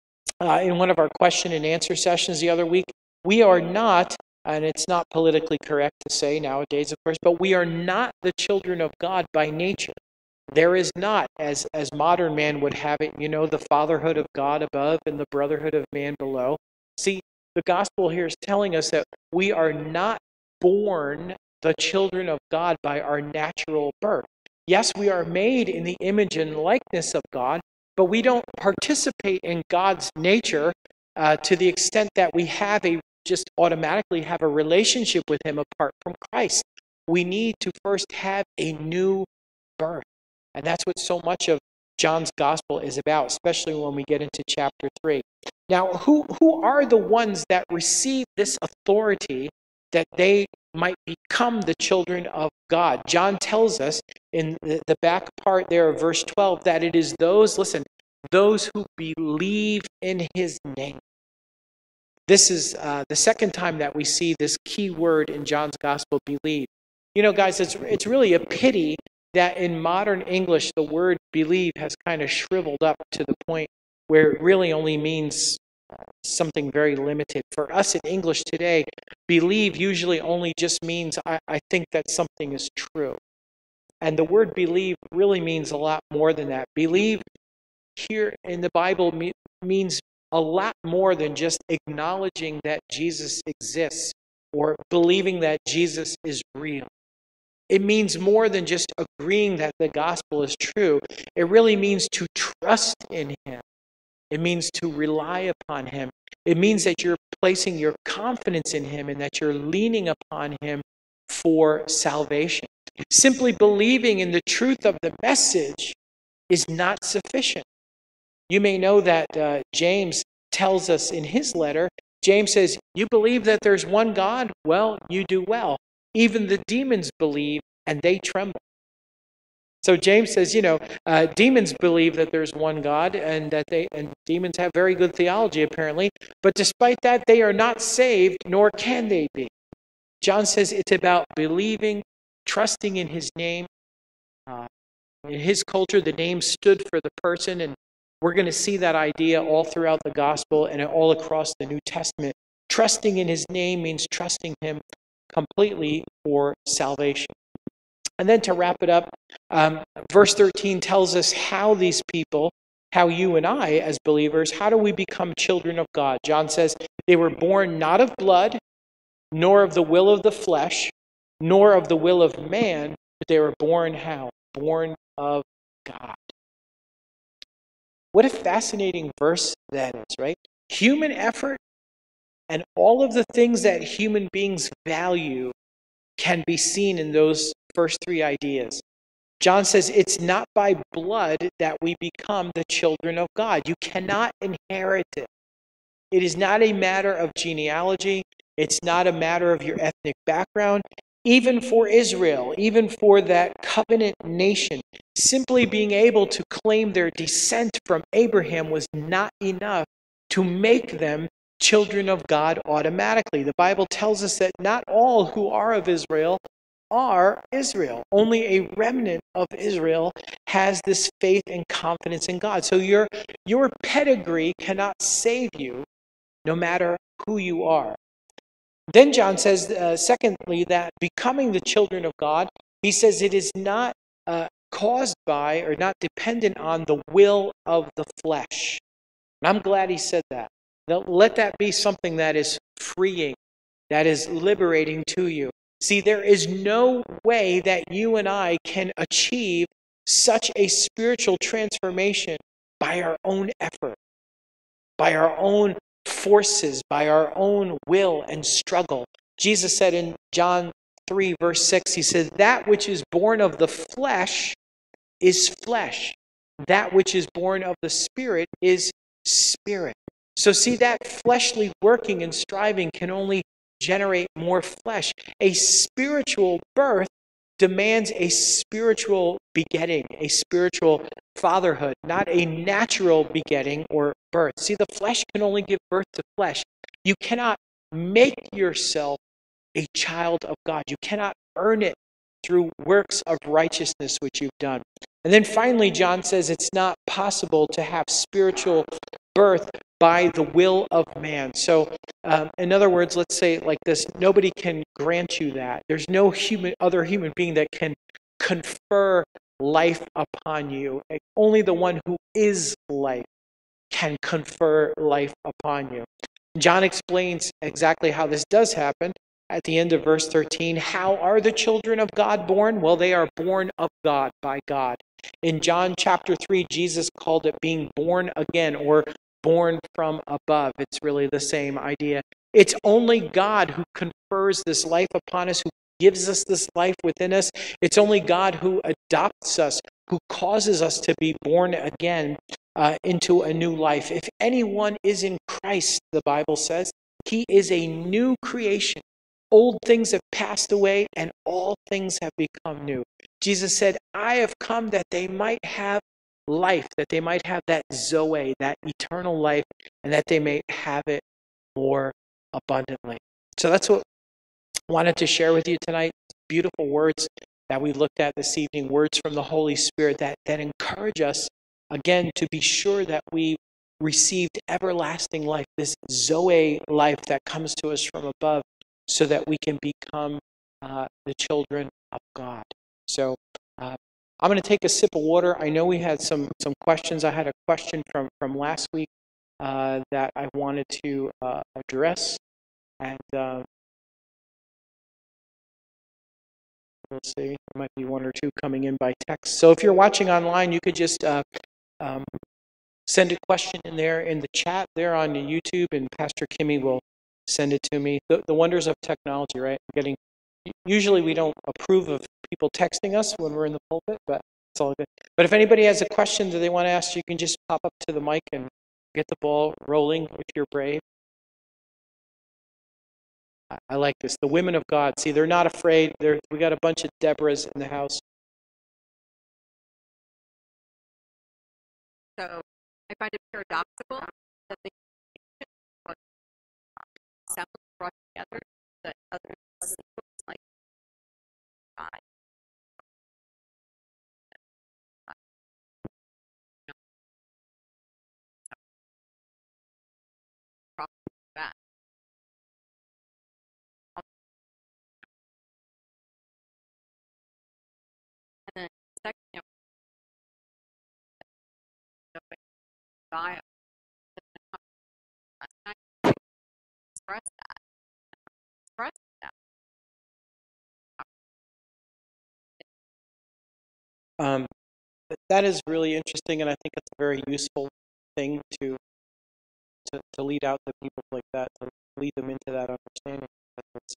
in one of our question and answer sessions the other week. We are not, and it's not politically correct to say nowadays, of course, but we are not the children of God by nature. There is not, as modern man would have it, the fatherhood of God above and the brotherhood of man below. See, the gospel here is telling us that we are not born the children of God by our natural birth. Yes, we are made in the image and likeness of God, but we don't participate in God's nature to the extent that we just automatically have a relationship with him apart from Christ. We need to first have a new birth. And that's what so much of John's gospel is about, especially when we get into chapter 3. Now, who are the ones that receive this authority that they might become the children of God? John tells us in the back part there of verse 12 that it is those who believe in his name. This is the second time that we see this key word in John's gospel, believe. Guys, it's really a pity that in modern English the word believe has kind of shriveled up to the point where it really only means something very limited. For us in English today, believe usually only just means I think that something is true. And the word believe really means a lot more than that. Believe here in the Bible means a lot more than just acknowledging that Jesus exists or believing that Jesus is real. It means more than just agreeing that the gospel is true. It really means to trust in him. It means to rely upon him. It means that you're placing your confidence in him and that you're leaning upon him for salvation. Simply believing in the truth of the message is not sufficient. You may know that James tells us in his letter, James says, you believe that there's one God? Well, you do well. Even the demons believe and they tremble. So James says, demons believe that there's one God and demons have very good theology apparently, but despite that, they are not saved, nor can they be. John says it's about believing, trusting in his name. In his culture, the name stood for the person, and we're going to see that idea all throughout the gospel and all across the New Testament. Trusting in his name means trusting him completely for salvation. And then to wrap it up, verse 13 tells us how these people, how you and I as believers, how do we become children of God? John says they were born not of blood, nor of the will of the flesh, nor of the will of man, but they were born how? Born of God. What a fascinating verse that is, right? Human effort and all of the things that human beings value can be seen in those first three ideas. John says it's not by blood that we become the children of God. You cannot inherit it. It is not a matter of genealogy. It's not a matter of your ethnic background. Even for Israel, even for that covenant nation, simply being able to claim their descent from Abraham was not enough to make them children of God automatically. The Bible tells us that not all who are of Israel are Israel. Only a remnant of Israel has this faith and confidence in God. So your pedigree cannot save you no matter who you are. Then John says, secondly, that becoming the children of God, he says it is not caused by or not dependent on the will of the flesh. And I'm glad he said that. Now, let that be something that is freeing, that is liberating to you. See, there is no way that you and I can achieve such a spiritual transformation by our own effort, by our own forces, by our own will and struggle. Jesus said in John 3, verse 6, he said, that which is born of the flesh is flesh. That which is born of the Spirit is spirit. So see, that fleshly working and striving can only generate more flesh. A spiritual birth demands a spiritual begetting, a spiritual fatherhood, not a natural begetting or birth. See, the flesh can only give birth to flesh. You cannot make yourself a child of God. You cannot earn it through works of righteousness which you've done. And then finally, John says it's not possible to have spiritual birth by the will of man. So, in other words, let's say it like this: nobody can grant you that. There's no other human being that can confer life upon you. Only the one who is life can confer life upon you. John explains exactly how this does happen at the end of verse 13. How are the children of God born? Well, they are born of God, by God. In John chapter 3, Jesus called it being born again, or born from above. It's really the same idea. It's only God who confers this life upon us, who gives us this life within us. It's only God who adopts us, who causes us to be born again into a new life. If anyone is in Christ, the Bible says, he is a new creation. Old things have passed away and all things have become new. Jesus said, I have come that they might have life, that they might have that Zoe, that eternal life, and that they may have it more abundantly. So that's what I wanted to share with you tonight. Beautiful words that we looked at this evening, words from the Holy Spirit that encourage us, again, to be sure that we received everlasting life, this Zoe life that comes to us from above, so that we can become the children of God. So I'm going to take a sip of water. I know we had some questions. I had a question from last week that I wanted to address. And we'll see. There might be one or two coming in by text. So if you're watching online, you could just send a question in there in the chat there on YouTube, and Pastor Kimmy will send it to me. The wonders of technology, right? Usually we don't approve of people texting us when we're in the pulpit, but it's all good. But if anybody has a question that they want to ask, you can just pop up to the mic and get the ball rolling if you're brave. I like this. The women of God. See, they're not afraid. We got a bunch of Deborahs in the house. So I find it paradoxical that the was assembled, brought together, that others like God. That. And then second, Messiah express that. Um, that is really interesting, and I think it's a very useful thing to lead out to people like that, to lead them into that understanding. It's,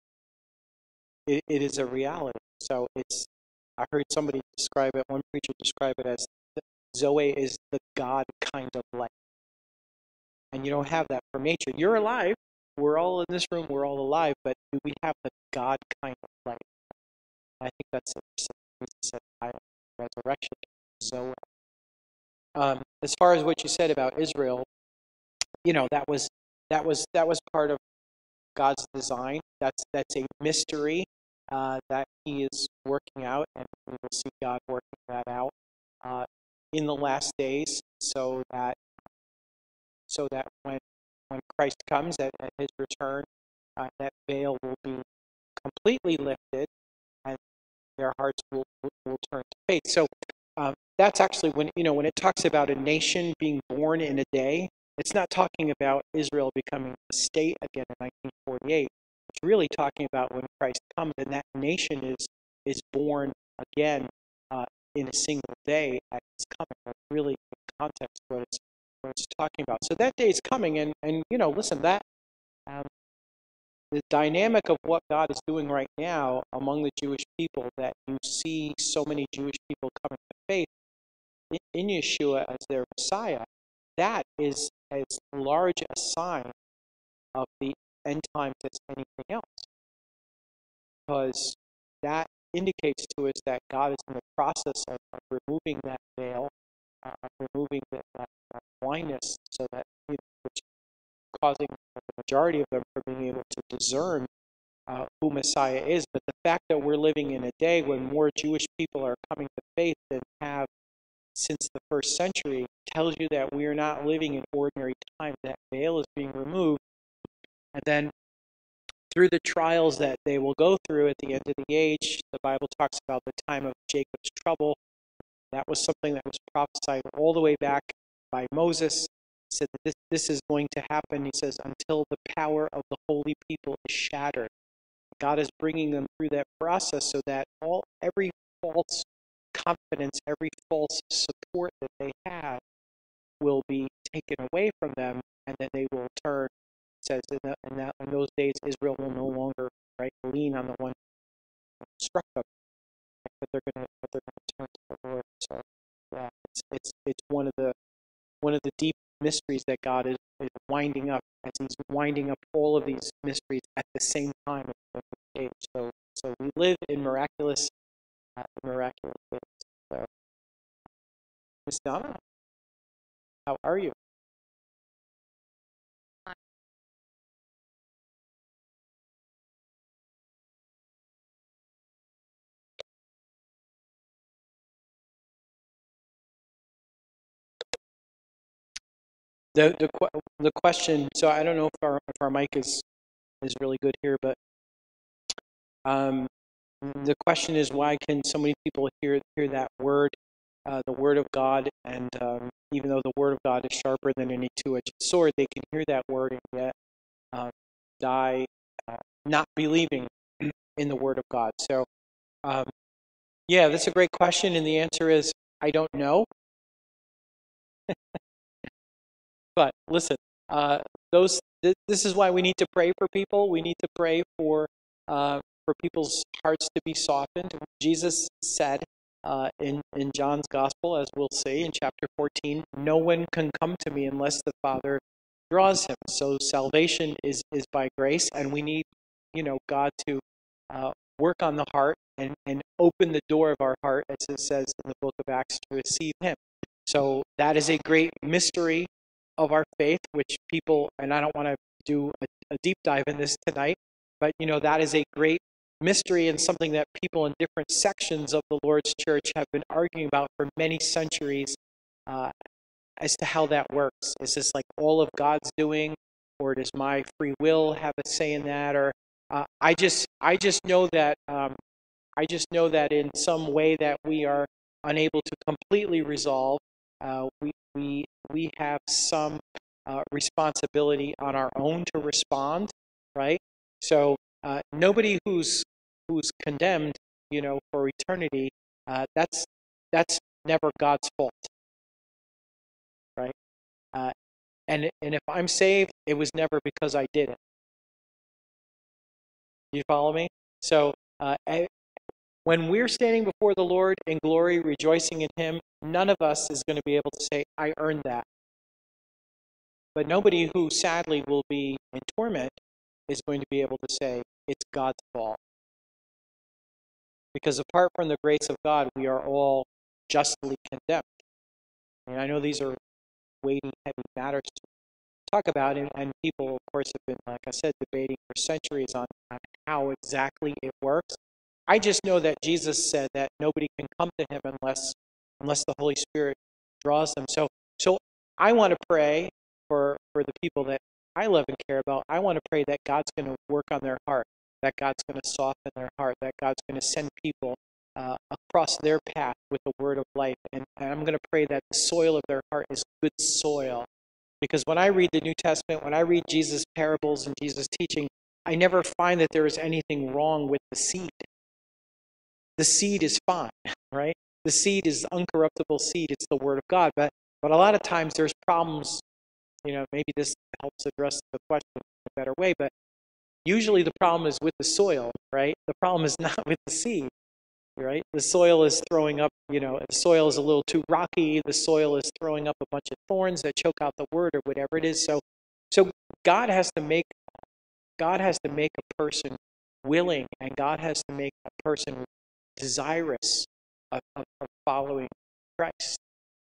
it is a reality. So I heard somebody describe it, one preacher describe it as Zoe is the God kind of life. And you don't have that from nature. You're alive. We're all in this room. We're all alive. But do we have the God kind of life? I think that's it. Jesus said, I am the resurrection, Zoe. As far as what you said about Israel, that was part of God's design. That's a mystery that He is working out, and we will see God working that out in the last days, so that when Christ comes at His return, that veil will be completely lifted, and their hearts will turn to faith. So that's actually when it talks about a nation being born in a day. It's not talking about Israel becoming a state again in 1948. It's really talking about when Christ comes, and that nation is born again in a single day at His coming. That's really in context what it's talking about. So that day is coming, and listen, that the dynamic of what God is doing right now among the Jewish people, that you see so many Jewish people coming to faith in Yeshua as their Messiah, that is as large a sign of the end times as anything else. Because that indicates to us that God is in the process of removing that veil, removing that blindness, so that which is causing the majority of them from being able to discern who Messiah is. But the fact that we're living in a day when more Jewish people are coming to faith than have since the first century tells you that we are not living in ordinary time. That veil is being removed. And then through the trials that they will go through at the end of the age, the Bible talks about the time of Jacob's trouble. That was something that was prophesied all the way back by Moses. He said that this is going to happen, he says, until the power of the holy people is shattered. God is bringing them through that process so that every false confidence, every false support that they have will be taken away from them, and then they will turn. It says in those days, Israel will no longer lean on the one who struck them, but they're going to turn to the Lord. So yeah, it's one of the deep mysteries that God is winding up, as He's winding up all of these mysteries at the same time in the age. So we live in miraculous days. So, Miss Donna, how are you? The question. So I don't know if our mic is really good here, but the question is, why can so many people hear that word, the word of God, and even though the word of God is sharper than any two-edged sword, they can hear that word and yet die not believing in the word of God. So yeah, that's a great question, and the answer is I don't know. But listen, this is why we need to pray for people. We need to pray for people's hearts to be softened. Jesus said in John's Gospel, as we'll see in chapter 14, no one can come to me unless the Father draws him. So salvation is by grace, and we need God to work on the heart and open the door of our heart, as it says in the book of Acts, to receive Him. So that is a great mystery of our faith, which people, and I don't want to do a deep dive in this tonight, but that is a great mystery and something that people in different sections of the Lord's church have been arguing about for many centuries as to how that works. Is this like all of God's doing, or does my free will have a say in that? Or I just know that in some way that we are unable to completely resolve. We have some responsibility on our own to respond, right? So nobody who's condemned, for eternity, that's that's never God's fault, right? And if I'm saved, it was never because I did it. You follow me? So when we're standing before the Lord in glory, rejoicing in Him, none of us is going to be able to say, I earned that. But nobody who sadly will be in torment is going to be able to say, it's God's fault. Because apart from the grace of God, we are all justly condemned. And I know these are weighty, heavy matters to talk about, and people, of course, have been, like I said, debating for centuries on how exactly it works. I just know that Jesus said that nobody can come to Him unless the Holy Spirit draws them. So I want to pray for the people that I love and care about. I want to pray that God's going to work on their heart, that God's going to soften their heart, that God's going to send people across their path with the word of life. And I'm going to pray that the soil of their heart is good soil. Because when I read the New Testament, when I read Jesus' parables and Jesus' teaching, I never find that there is anything wrong with the seed. The seed is fine, right? The seed is uncorruptible seed. It's the word of God. But a lot of times there's problems. Maybe this helps address the question in a better way. But usually the problem is with the soil, right? The problem is not with the seed, right? The soil is throwing up, the soil is a little too rocky. The soil is throwing up a bunch of thorns that choke out the word or whatever it is. So God has to make a person willing, and God has to make a person desirous of following Christ.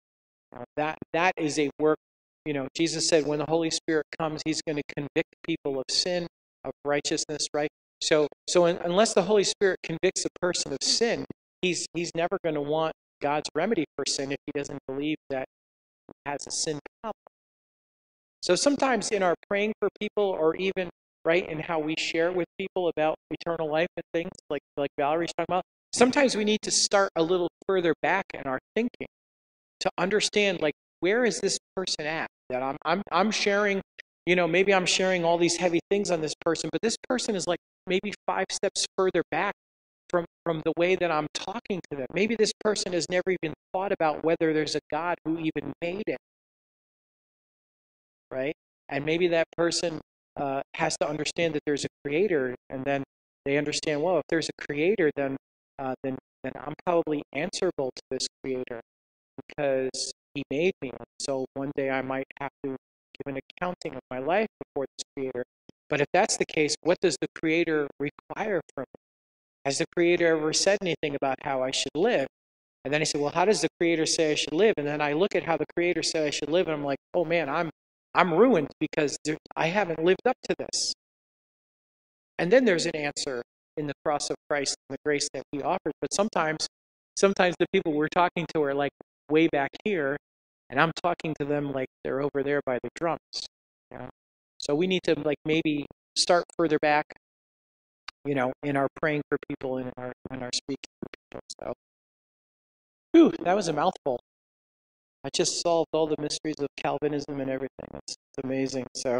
That is a work. Jesus said when the Holy Spirit comes, He's going to convict people of sin, of righteousness, right? So unless the Holy Spirit convicts a person of sin, he's never going to want God's remedy for sin if he doesn't believe that he has a sin problem. So sometimes in our praying for people, or even right in how we share with people about eternal life and things like Valerie's talking about, sometimes we need to start a little further back in our thinking to understand, like, where is this person at? That I'm sharing, maybe I'm sharing all these heavy things on this person, but this person is like maybe 5 steps further back from the way that I'm talking to them. Maybe this person has never even thought about whether there's a God who even made it, right? And maybe that person has to understand that there's a creator, and then they understand, well, if there's a creator, then I'm probably answerable to this creator because he made me. And so one day I might have to give an accounting of my life before this creator. But if that's the case, what does the creator require from me? Has the creator ever said anything about how I should live? And then I say, well, how does the creator say I should live? And then I look at how the creator said I should live, and I'm like, oh man, I'm ruined because I haven't lived up to this. And then there's an answer in the cross of Christ and the grace that He offers. But sometimes the people we're talking to are like way back here, and I'm talking to them like they're over there by the drums. So we need to maybe start further back, in our praying for people and in our speaking for people. So, that was a mouthful. I just solved all the mysteries of Calvinism and everything. It's amazing. So,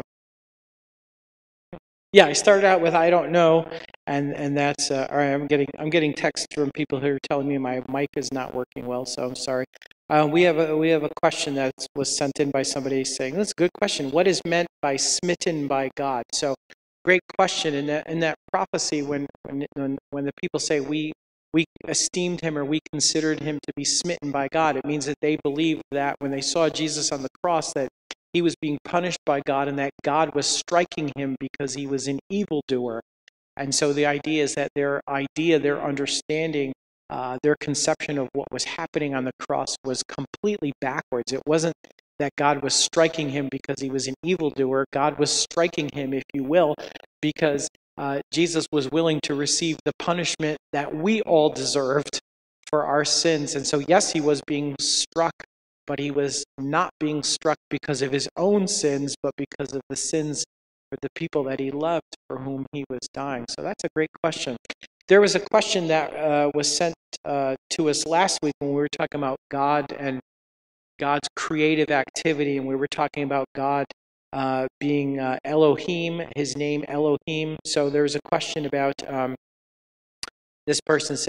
yeah, I started out with I don't know, and that's all right. I'm getting texts from people who are telling me my mic is not working well, so I'm sorry. We have a question that was sent in by somebody saying, that's a good question. What is meant by smitten by God? So, great question. In that prophecy, when the people say we esteemed Him or we considered Him to be smitten by God, it means that they believed that when they saw Jesus on the cross, that He was being punished by God and that God was striking Him because He was an evildoer. And so the idea is that their understanding, their conception of what was happening on the cross was completely backwards. It wasn't that God was striking Him because He was an evildoer. God was striking Him, if you will, because Jesus was willing to receive the punishment that we all deserved for our sins. And so, yes, He was being struck, but He was not being struck because of His own sins, but because of the sins of the people that He loved, for whom He was dying. So that's a great question. There was a question that was sent to us last week when we were talking about God and God's creative activity, and we were talking about God being Elohim, His name Elohim. So there was a question about, this person said,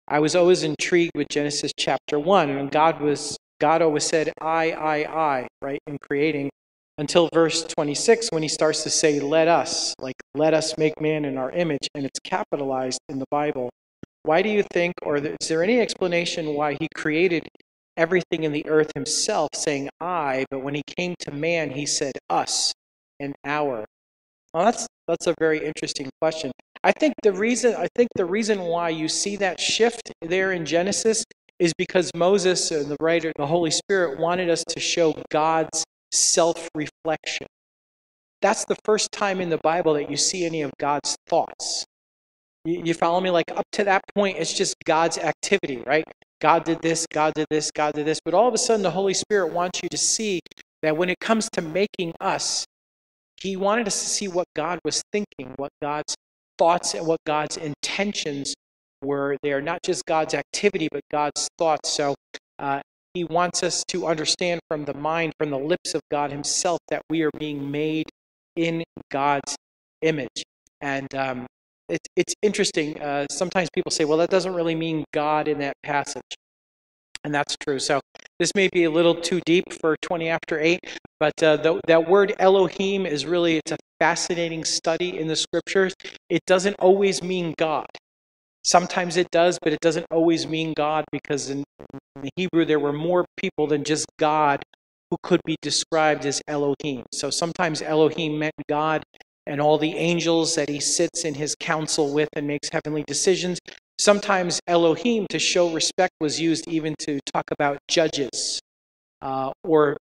I was always intrigued with Genesis chapter 1, and God always said, I, right, in creating, until verse 26, when he starts to say, let us, like, let us make man in our image, and it's capitalized in the Bible. Why do you think, or is there any explanation why he created everything in the earth himself, saying I, but when he came to man, he said us and our? Well, that's a very interesting question. I think the reason why you see that shift there in Genesis is because Moses, the writer, the Holy Spirit, wanted us to show God's self-reflection. That's the first time in the Bible that you see any of God's thoughts. You follow me? Like, up to that point, it's just God's activity, right? God did this, God did this, God did this. But all of a sudden, the Holy Spirit wants you to see that when it comes to making us, he wanted us to see what God was thinking, what God's thoughts and what God's intentions were there. Not just God's activity, but God's thoughts. So he wants us to understand from the mind, from the lips of God himself, that we are being made in God's image. And it's interesting. Sometimes people say, well, that doesn't really mean God in that passage. And that's true. So this may be a little too deep for 20 after 8, but that word Elohim is really, it's a fascinating study in the scriptures. It doesn't always mean God. Sometimes it does, but it doesn't always mean God, because in the Hebrew there were more people than just God who could be described as Elohim. So sometimes Elohim meant God and all the angels that he sits in his council with and makes heavenly decisions. Sometimes Elohim, to show respect, was used even to talk about judges or,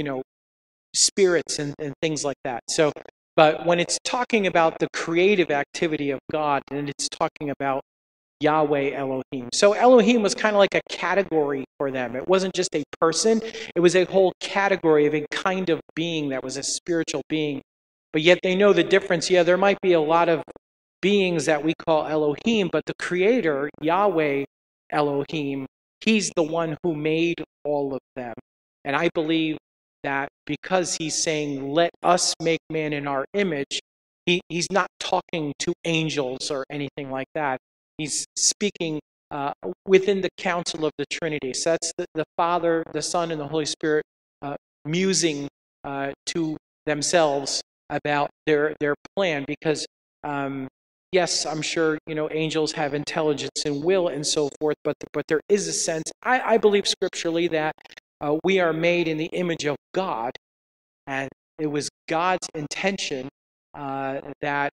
spirits and things like that. So, but when it's talking about the creative activity of God, and it's talking about Yahweh Elohim. So Elohim was kind of like a category for them. It wasn't just a person. It was a whole category of a kind of being that was a spiritual being. But yet they know the difference. Yeah, there might be a lot of beings that we call Elohim, but the creator, Yahweh Elohim, he's the one who made all of them. And I believe that because he's saying, let us make man in our image, he's not talking to angels or anything like that. He's speaking within the council of the Trinity. So that's the Father, the Son, and the Holy Spirit musing to themselves about their plan. Because yes, I'm sure angels have intelligence and will and so forth, but there is a sense, I believe scripturally, that we are made in the image of God, and it was God's intention that,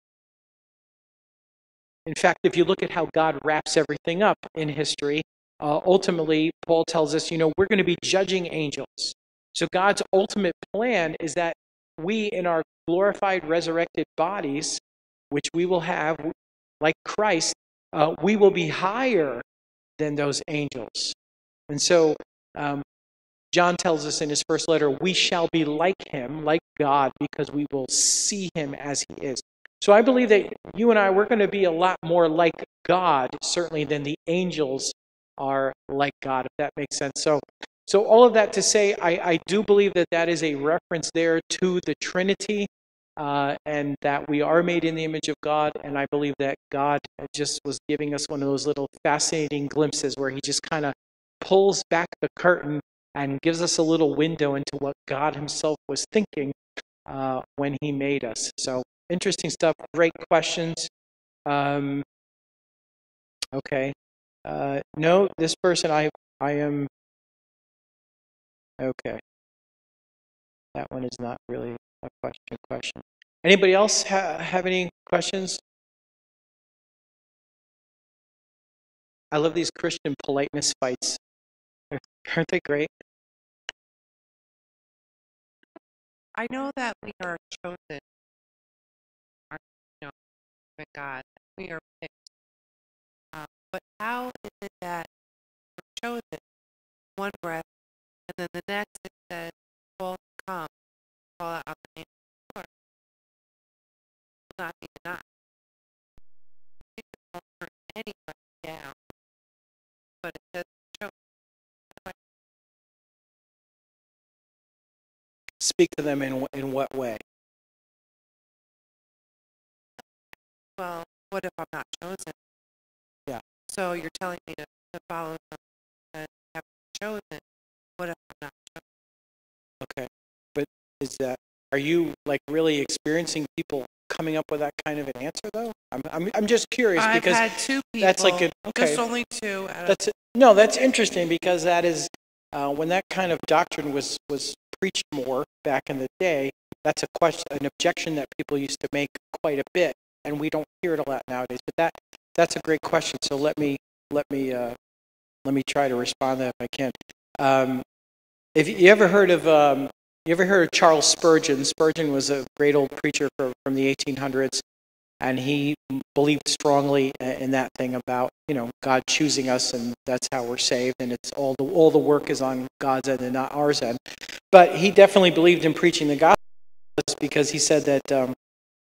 in fact, if you look at how God wraps everything up in history, ultimately, Paul tells us, we're going to be judging angels. So God's ultimate plan is that we, in our glorified, resurrected bodies, which we will have, like Christ, we will be higher than those angels. And so John tells us in his first letter, we shall be like him, like God, because we will see him as he is. So I believe that you and I, we're going to be a lot more like God, certainly, than the angels are like God, if that makes sense. So all of that to say, I do believe that is a reference there to the Trinity, and that we are made in the image of God. And I believe that God just was giving us one of those little fascinating glimpses where he just kind of pulls back the curtain and gives us a little window into what God himself was thinking when he made us. So interesting stuff. Great questions. Okay. No, this person, I am... Okay. That one is not really a question. Anybody else have any questions? I love these Christian politeness fights. Aren't they great? I know that we are chosen, by God. We are picked. But how is it that we're chosen one breath, and then the next it says, "Fall come, call out the name of the Lord"? Will not be enough. It won't turn anybody down, but it says chosen. Speak to them in what way? Well, what if I'm not chosen? Yeah. So you're telling me to follow them and have chosen. What if I'm not chosen? Okay. But are you like really experiencing people coming up with that kind of an answer though? I'm just curious I've because had two people. that's like Just only two. that's interesting because that is when that kind of doctrine was preached more back in the day. That's an objection that people used to make quite a bit, and we don't hear it a lot nowadays. But that's a great question. So let me try to respond to that if I can. If you ever heard of Charles Spurgeon? Spurgeon was a great old preacher from the 1800s, and he believed strongly in that thing about God choosing us, and that's how we're saved, and it's all the work is on God's end and not ours end. But he definitely believed in preaching the gospel because he said that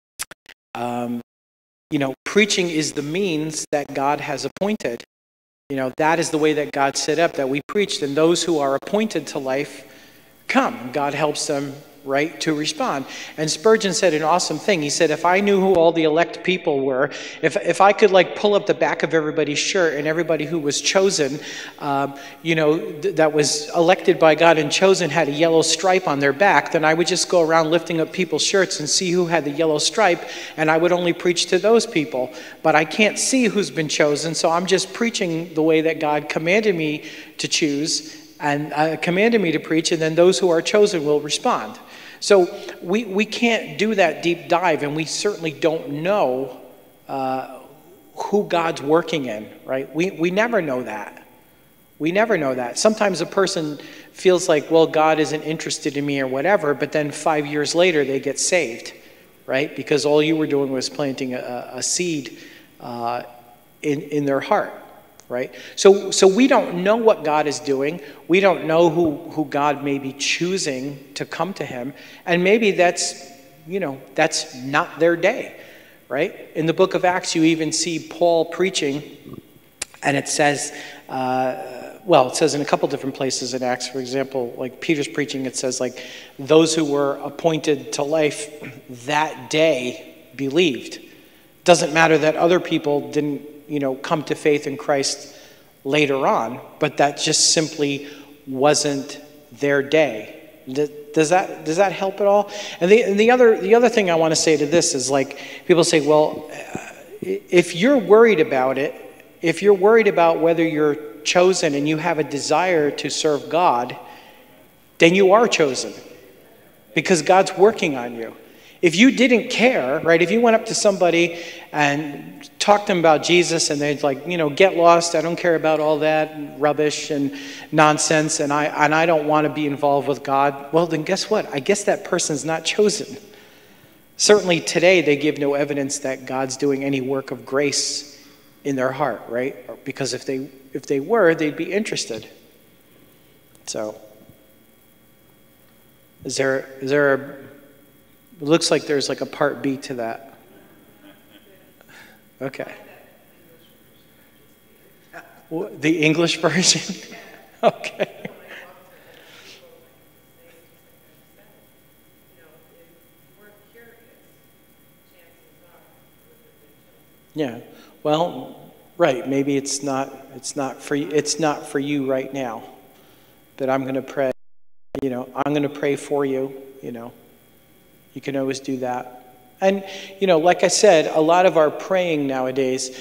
preaching is the means that God has appointed. That is the way that God set up, that we preached, and those who are appointed to life come. God helps them, right, to respond. And Spurgeon said an awesome thing. He said, if I knew who all the elect people were, if I could like pull up the back of everybody's shirt and everybody who was chosen, that was elected by God and chosen had a yellow stripe on their back, then I would just go around lifting up people's shirts and see who had the yellow stripe, and I would only preach to those people. But I can't see who's been chosen, so I'm just preaching the way that God commanded me to choose and commanded me to preach, and then those who are chosen will respond. So we can't do that deep dive, and we certainly don't know who God's working in, right? We never know that. We never know that. Sometimes a person feels like, well, God isn't interested in me or whatever, but then 5 years later they get saved, right? Because all you were doing was planting a seed in their heart. Right? So we don't know what God is doing. We don't know who God may be choosing to come to him. And maybe that's not their day, right? In the book of Acts, you even see Paul preaching, and it says, it says in a couple different places in Acts, for example, like Peter's preaching, it says like those who were appointed to life that day believed. Doesn't matter that other people didn't come to faith in Christ later on, but that just simply wasn't their day. Does that help at all? And the other thing I want to say to this is like people say, well, if you're worried about it, if you're worried about whether you're chosen and you have a desire to serve God, then you are chosen because God's working on you. If you didn't care, right, if you went up to somebody and talked to them about Jesus and they'd like, get lost, I don't care about all that rubbish and nonsense, and I don't want to be involved with God, well, then guess what? I guess that person's not chosen. Certainly today they give no evidence that God's doing any work of grace in their heart, right? Because if they were, they'd be interested. So, is there it looks like there's like a part B to that. Okay. The English version? Okay. Yeah. Well, right. Maybe it's not for you right now. But I'm going to pray. I'm going to pray for you. You can always do that. And, like I said, a lot of our praying nowadays,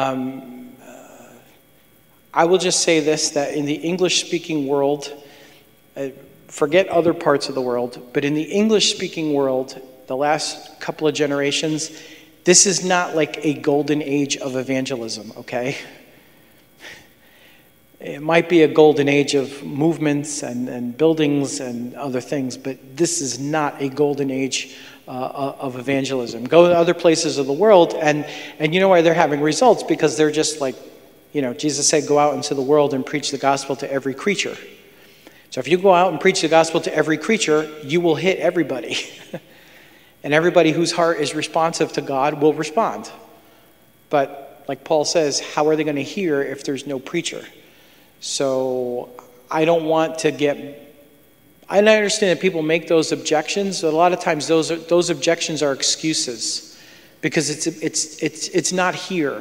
I will just say this, that in the English-speaking world, forget other parts of the world, but in the English-speaking world, the last couple of generations, this is not like a golden age of evangelism, okay? It might be a golden age of movements and buildings and other things, but this is not a golden age of evangelism. Go to other places of the world, and you know why they're having results? Because they're just like, Jesus said, go out into the world and preach the gospel to every creature. So if you go out and preach the gospel to every creature, you will hit everybody. And everybody whose heart is responsive to God will respond. But like Paul says, how are they going to hear if there's no preacher? So I don't want to I understand that people make those objections. A lot of times those objections are excuses because it's not here.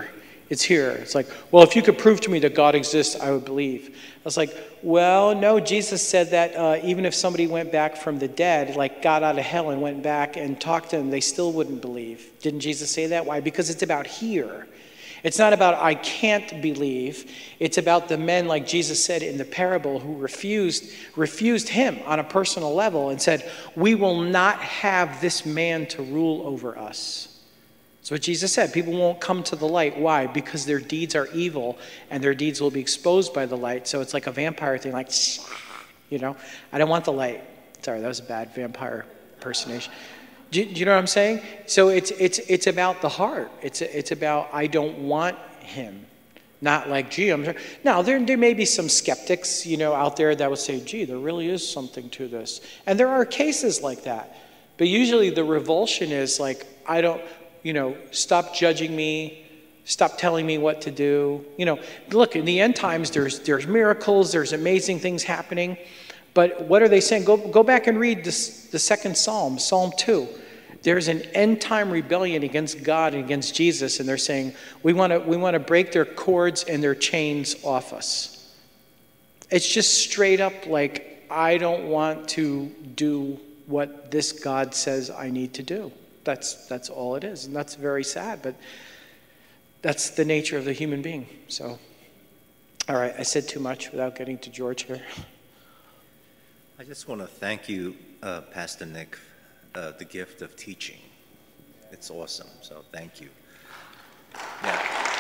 It's here. It's like, well, if you could prove to me that God exists, I would believe. I was like, well, no, Jesus said that even if somebody went back from the dead, like got out of hell and went back and talked to them, they still wouldn't believe. Didn't Jesus say that? Why? Because it's about here. It's not about I can't believe. It's about the men, like Jesus said in the parable, who refused him on a personal level and said, we will not have this man to rule over us. That's what Jesus said. People won't come to the light. Why? Because their deeds are evil and their deeds will be exposed by the light. So it's like a vampire thing, like, you know, I don't want the light. Sorry, that was a bad vampire impersonation. Do you know what I'm saying? So it's about the heart. It's about I don't want him. Not like, gee, I'm sure. Now, there may be some skeptics, you know, out there that would say, gee, there really is something to this. And there are cases like that. But usually the revulsion is like, I don't, you know, stop judging me, stop telling me what to do. You know, look, in the end times, there's miracles, there's amazing things happening. But what are they saying? Go back and read the second Psalm, Psalm 2. There's an end-time rebellion against God and against Jesus, and they're saying, we want to break their cords and their chains off us. It's just straight up like, I don't want to do what this God says I need to do. That's all it is, and that's very sad, but that's the nature of the human being. So, all right, I said too much without getting to George here. I just want to thank you, Pastor Nick, the gift of teaching. It's awesome, so thank you. Yeah.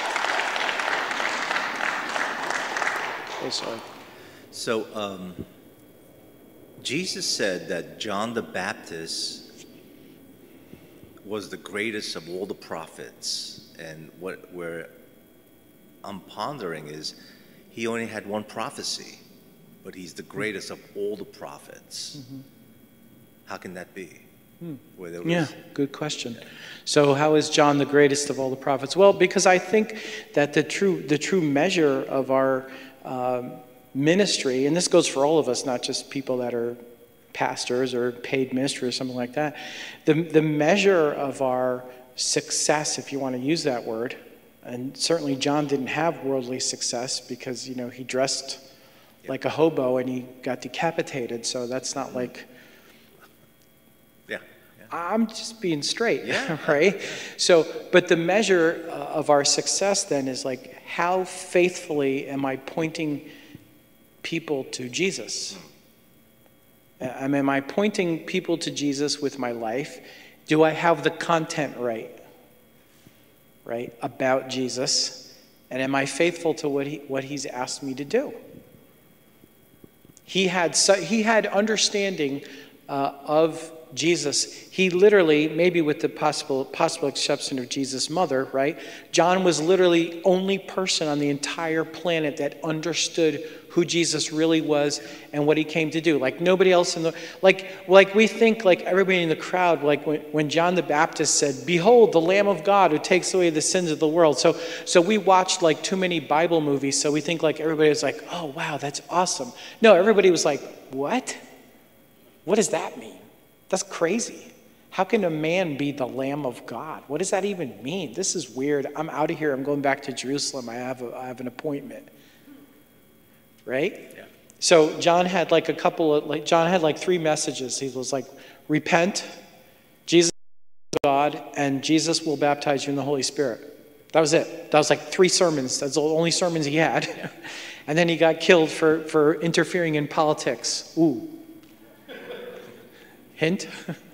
Oh, sorry. So, Jesus said that John the Baptist was the greatest of all the prophets, and where I'm pondering is he only had one prophecy, but he's the greatest of all the prophets. Mm-hmm. How can that be? Where there was, yeah, good question. So how is John the greatest of all the prophets? Well, because I think that the true measure of our ministry, and this goes for all of us, not just people that are pastors or paid ministry or something like that, the measure of our success, if you want to use that word, and certainly John didn't have worldly success because, you know, he dressed like a hobo and he got decapitated, so that's not like... I'm just being straight, right? So, but the measure of our success then is like, how faithfully am I pointing people to Jesus? Am I pointing people to Jesus with my life? Do I have the content right, about Jesus? And am I faithful to what he's asked me to do? He had understanding of Jesus. He literally, maybe with the possible exception of Jesus' mother, right? John was literally the only person on the entire planet that understood who Jesus really was and what he came to do. Like nobody else in the, like we think like everybody in the crowd, like when John the Baptist said, "Behold, the Lamb of God who takes away the sins of the world." So we watched like too many Bible movies, so we think like everybody was like, "Oh wow, that's awesome." No, everybody was like, "What? What does that mean? That's crazy. How can a man be the Lamb of God? What does that even mean? This is weird. I'm out of here. I'm going back to Jerusalem. I have an appointment." Right? Yeah. So John had like John had like 3 messages. He was like, repent, Jesus is God, and Jesus will baptize you in the Holy Spirit. That was it. That was like 3 sermons. That's the only sermons he had. Yeah. And then he got killed for interfering in politics. Ooh. Hint?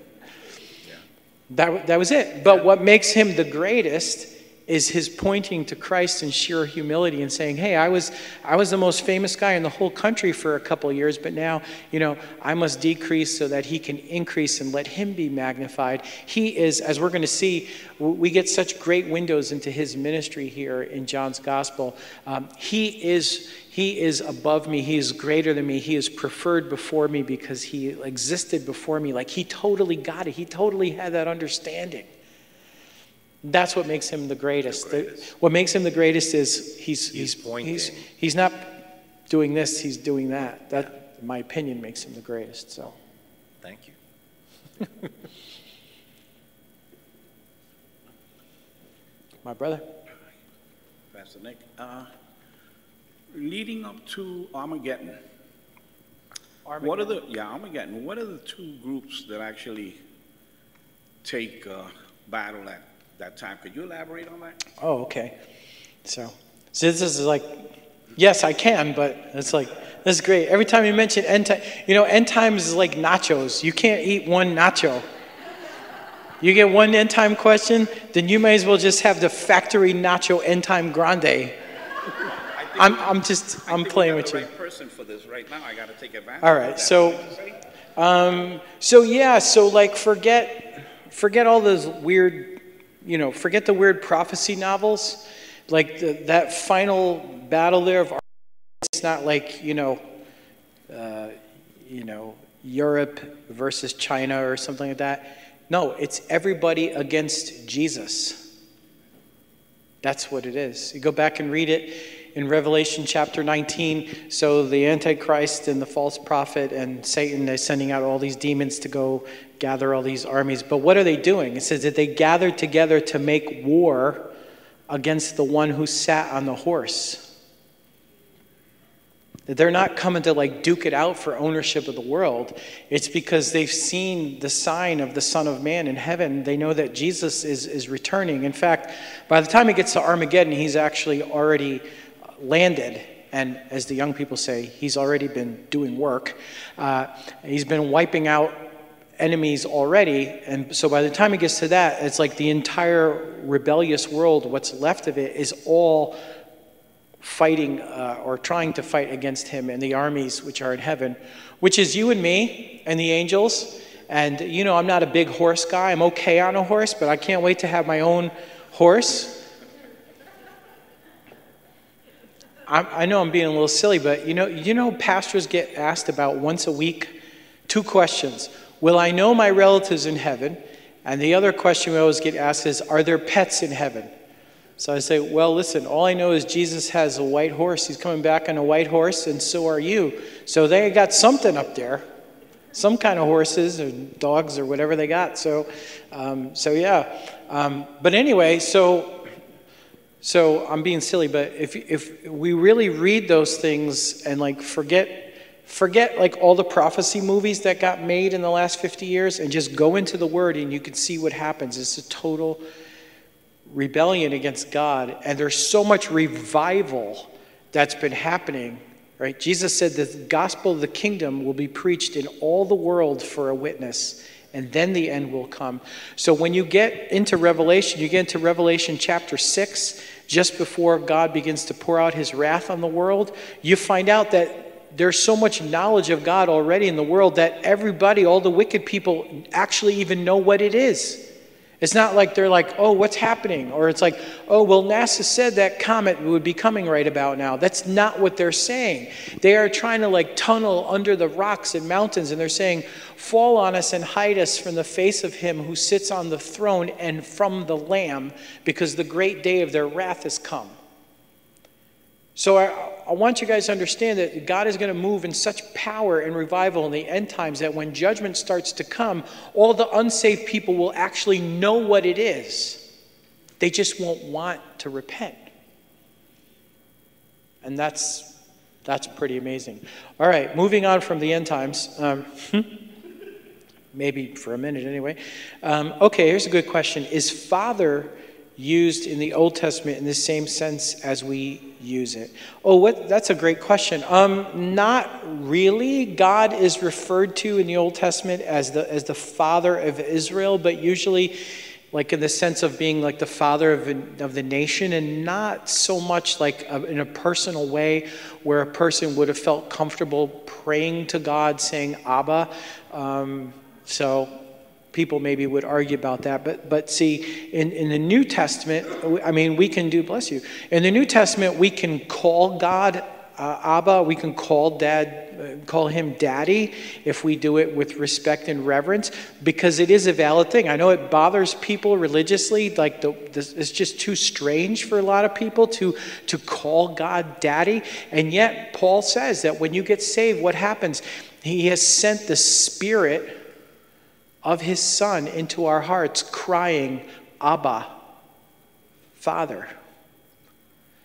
That was it. But what makes him the greatest is his pointing to Christ in sheer humility and saying, "Hey, I was the most famous guy in the whole country for a couple of years, but now, you know, I must decrease so that he can increase, and let him be magnified." He is, as we're going to see, we get such great windows into his ministry here in John's gospel. He is above me. He is greater than me. He is preferred before me because he existed before me. Like he totally got it. He totally had that understanding. That's what makes him the greatest. What makes him the greatest is he's pointing. He's not doing this. He's doing that. That, in my opinion, makes him the greatest. So, thank you. My brother. Pastor Nick. Leading up to Armageddon, Armageddon. What are the two groups that actually take battle at that time? Could you elaborate on that? Oh, okay. So this is like, yes, I can, but it's like, this is great. Every time you mention end time, end times is like nachos. You can't eat one nacho. You get one end time question, then you may as well just have the factory nacho end time grande. I'm playing with you. I'm the right person for this right now. I got to take advantage. All right. So like forget all those weird, forget the weird prophecy novels. Like that final battle there of, it's not like Europe versus China or something like that. No, it's everybody against Jesus. That's what it is. You go back and read it in Revelation chapter 19. So the Antichrist and the false prophet and Satan is sending out all these demons to go gather all these armies. But what are they doing? It says that they gathered together to make war against the one who sat on the horse. That they're not coming to like duke it out for ownership of the world. It's because they've seen the sign of the Son of Man in heaven. They know that Jesus is returning. In fact, by the time he gets to Armageddon, he's actually already landed. And as the young people say, he's already been doing work. He's been wiping out enemies already. And so by the time he gets to that, it's like the entire rebellious world, what's left of it, is all fighting or trying to fight against him and the armies which are in heaven, which is you and me and the angels. And I'm not a big horse guy. I'm okay on a horse, but I can't wait to have my own horse. I know I'm being a little silly, but pastors get asked about once a week 2 questions. Will I know my relatives in heaven? And the other question we always get asked is, are there pets in heaven? So I say, well, listen, all I know is Jesus has a white horse. He's coming back on a white horse, and so are you. So they got something up there, some kind of horses or dogs or whatever they got. So yeah. But anyway, so I'm being silly, but if we really read those things and like forget like all the prophecy movies that got made in the last 50 years and just go into the Word, and you can see what happens. It's a total rebellion against God, and there's so much revival that's been happening, right? Jesus said the gospel of the kingdom will be preached in all the world for a witness, and then the end will come. So when you get into Revelation, you get into Revelation chapter 6, just before God begins to pour out his wrath on the world, you find out that there's so much knowledge of God already in the world that everybody, all the wicked people, actually even know what it is. It's not like they're like, oh, what's happening? Or it's like, oh, well, NASA said that comet would be coming right about now. That's not what they're saying. They are trying to like tunnel under the rocks and mountains, and they're saying, fall on us and hide us from the face of him who sits on the throne and from the Lamb, because the great day of their wrath has come. So I want you guys to understand that God is going to move in such power and revival in the end times that when judgment starts to come, all the unsaved people will actually know what it is. They just won't want to repent. And that's pretty amazing. All right, moving on from the end times. Maybe for a minute anyway. Okay, here's a good question. Is Father used in the Old Testament in the same sense as we use it? That's a great question. Not really. God is referred to in the Old Testament as the father of Israel, but usually like in the sense of being like the father of the nation, and not so much like in a personal way where a person would have felt comfortable praying to God saying Abba. So people maybe would argue about that. But see, in the New Testament, I mean, we can do, bless you. In the New Testament, we can call God Abba. We can call him Daddy if we do it with respect and reverence, because it is a valid thing. I know it bothers people religiously. Like it's just too strange for a lot of people to call God Daddy. And yet, Paul says that when you get saved, what happens? He has sent the Spirit of his Son into our hearts, crying, Abba, Father.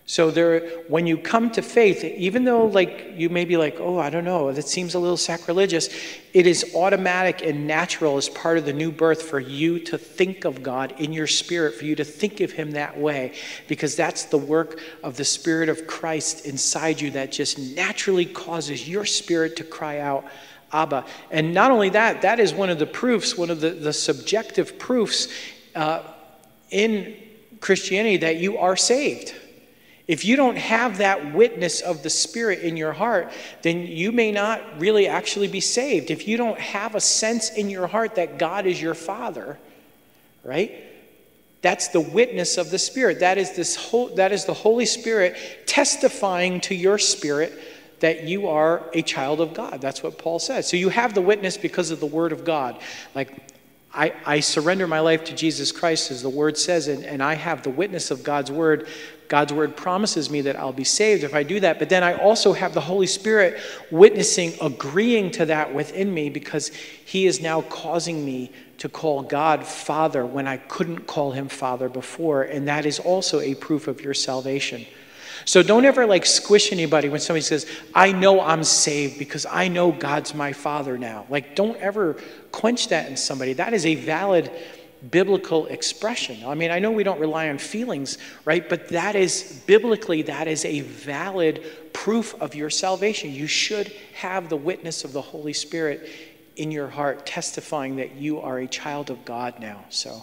So when you come to faith, even though like you may be like, oh, I don't know, that seems a little sacrilegious, it is automatic and natural as part of the new birth for you to think of God in your spirit, for you to think of him that way, because that's the work of the Spirit of Christ inside you that just naturally causes your spirit to cry out, Abba. And not only that, that is one of the proofs, one of the subjective proofs in Christianity that you are saved. If you don't have that witness of the Spirit in your heart, then you may not really actually be saved. If you don't have a sense in your heart that God is your Father, right? That's the witness of the Spirit. That is the Holy Spirit testifying to your spirit that you are a child of God. That's what Paul says. So you have the witness because of the Word of God. Like, I surrender my life to Jesus Christ, as the Word says, and I have the witness of God's Word. God's Word promises me that I'll be saved if I do that. But then I also have the Holy Spirit witnessing, agreeing to that within me, because he is now causing me to call God Father when I couldn't call him Father before. And that is also a proof of your salvation. So don't ever like squish anybody when somebody says, I know I'm saved because I know God's my Father now. Like, don't ever quench that in somebody. That is a valid biblical expression. I mean, I know we don't rely on feelings, right? But that is, biblically, that is a valid proof of your salvation. You should have the witness of the Holy Spirit in your heart, testifying that you are a child of God now. So,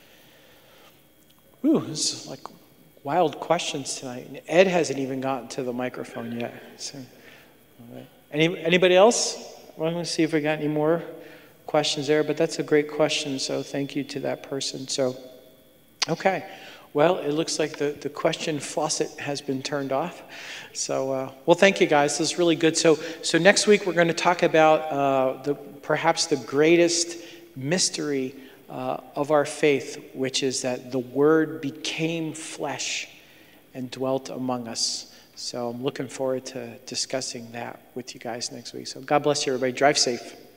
this is like wild questions tonight. Ed hasn't even gotten to the microphone yet. So, all right. Anybody else? Well, I'm going to see if we got any more questions there, but that's a great question, so thank you to that person. So, okay. Well, it looks like the question faucet has been turned off. So, well, thank you guys. This is really good. So next week we're going to talk about perhaps the greatest mystery of our faith, which is that the Word became flesh and dwelt among us. So I'm looking forward to discussing that with you guys next week. So God bless you, everybody. Drive safe.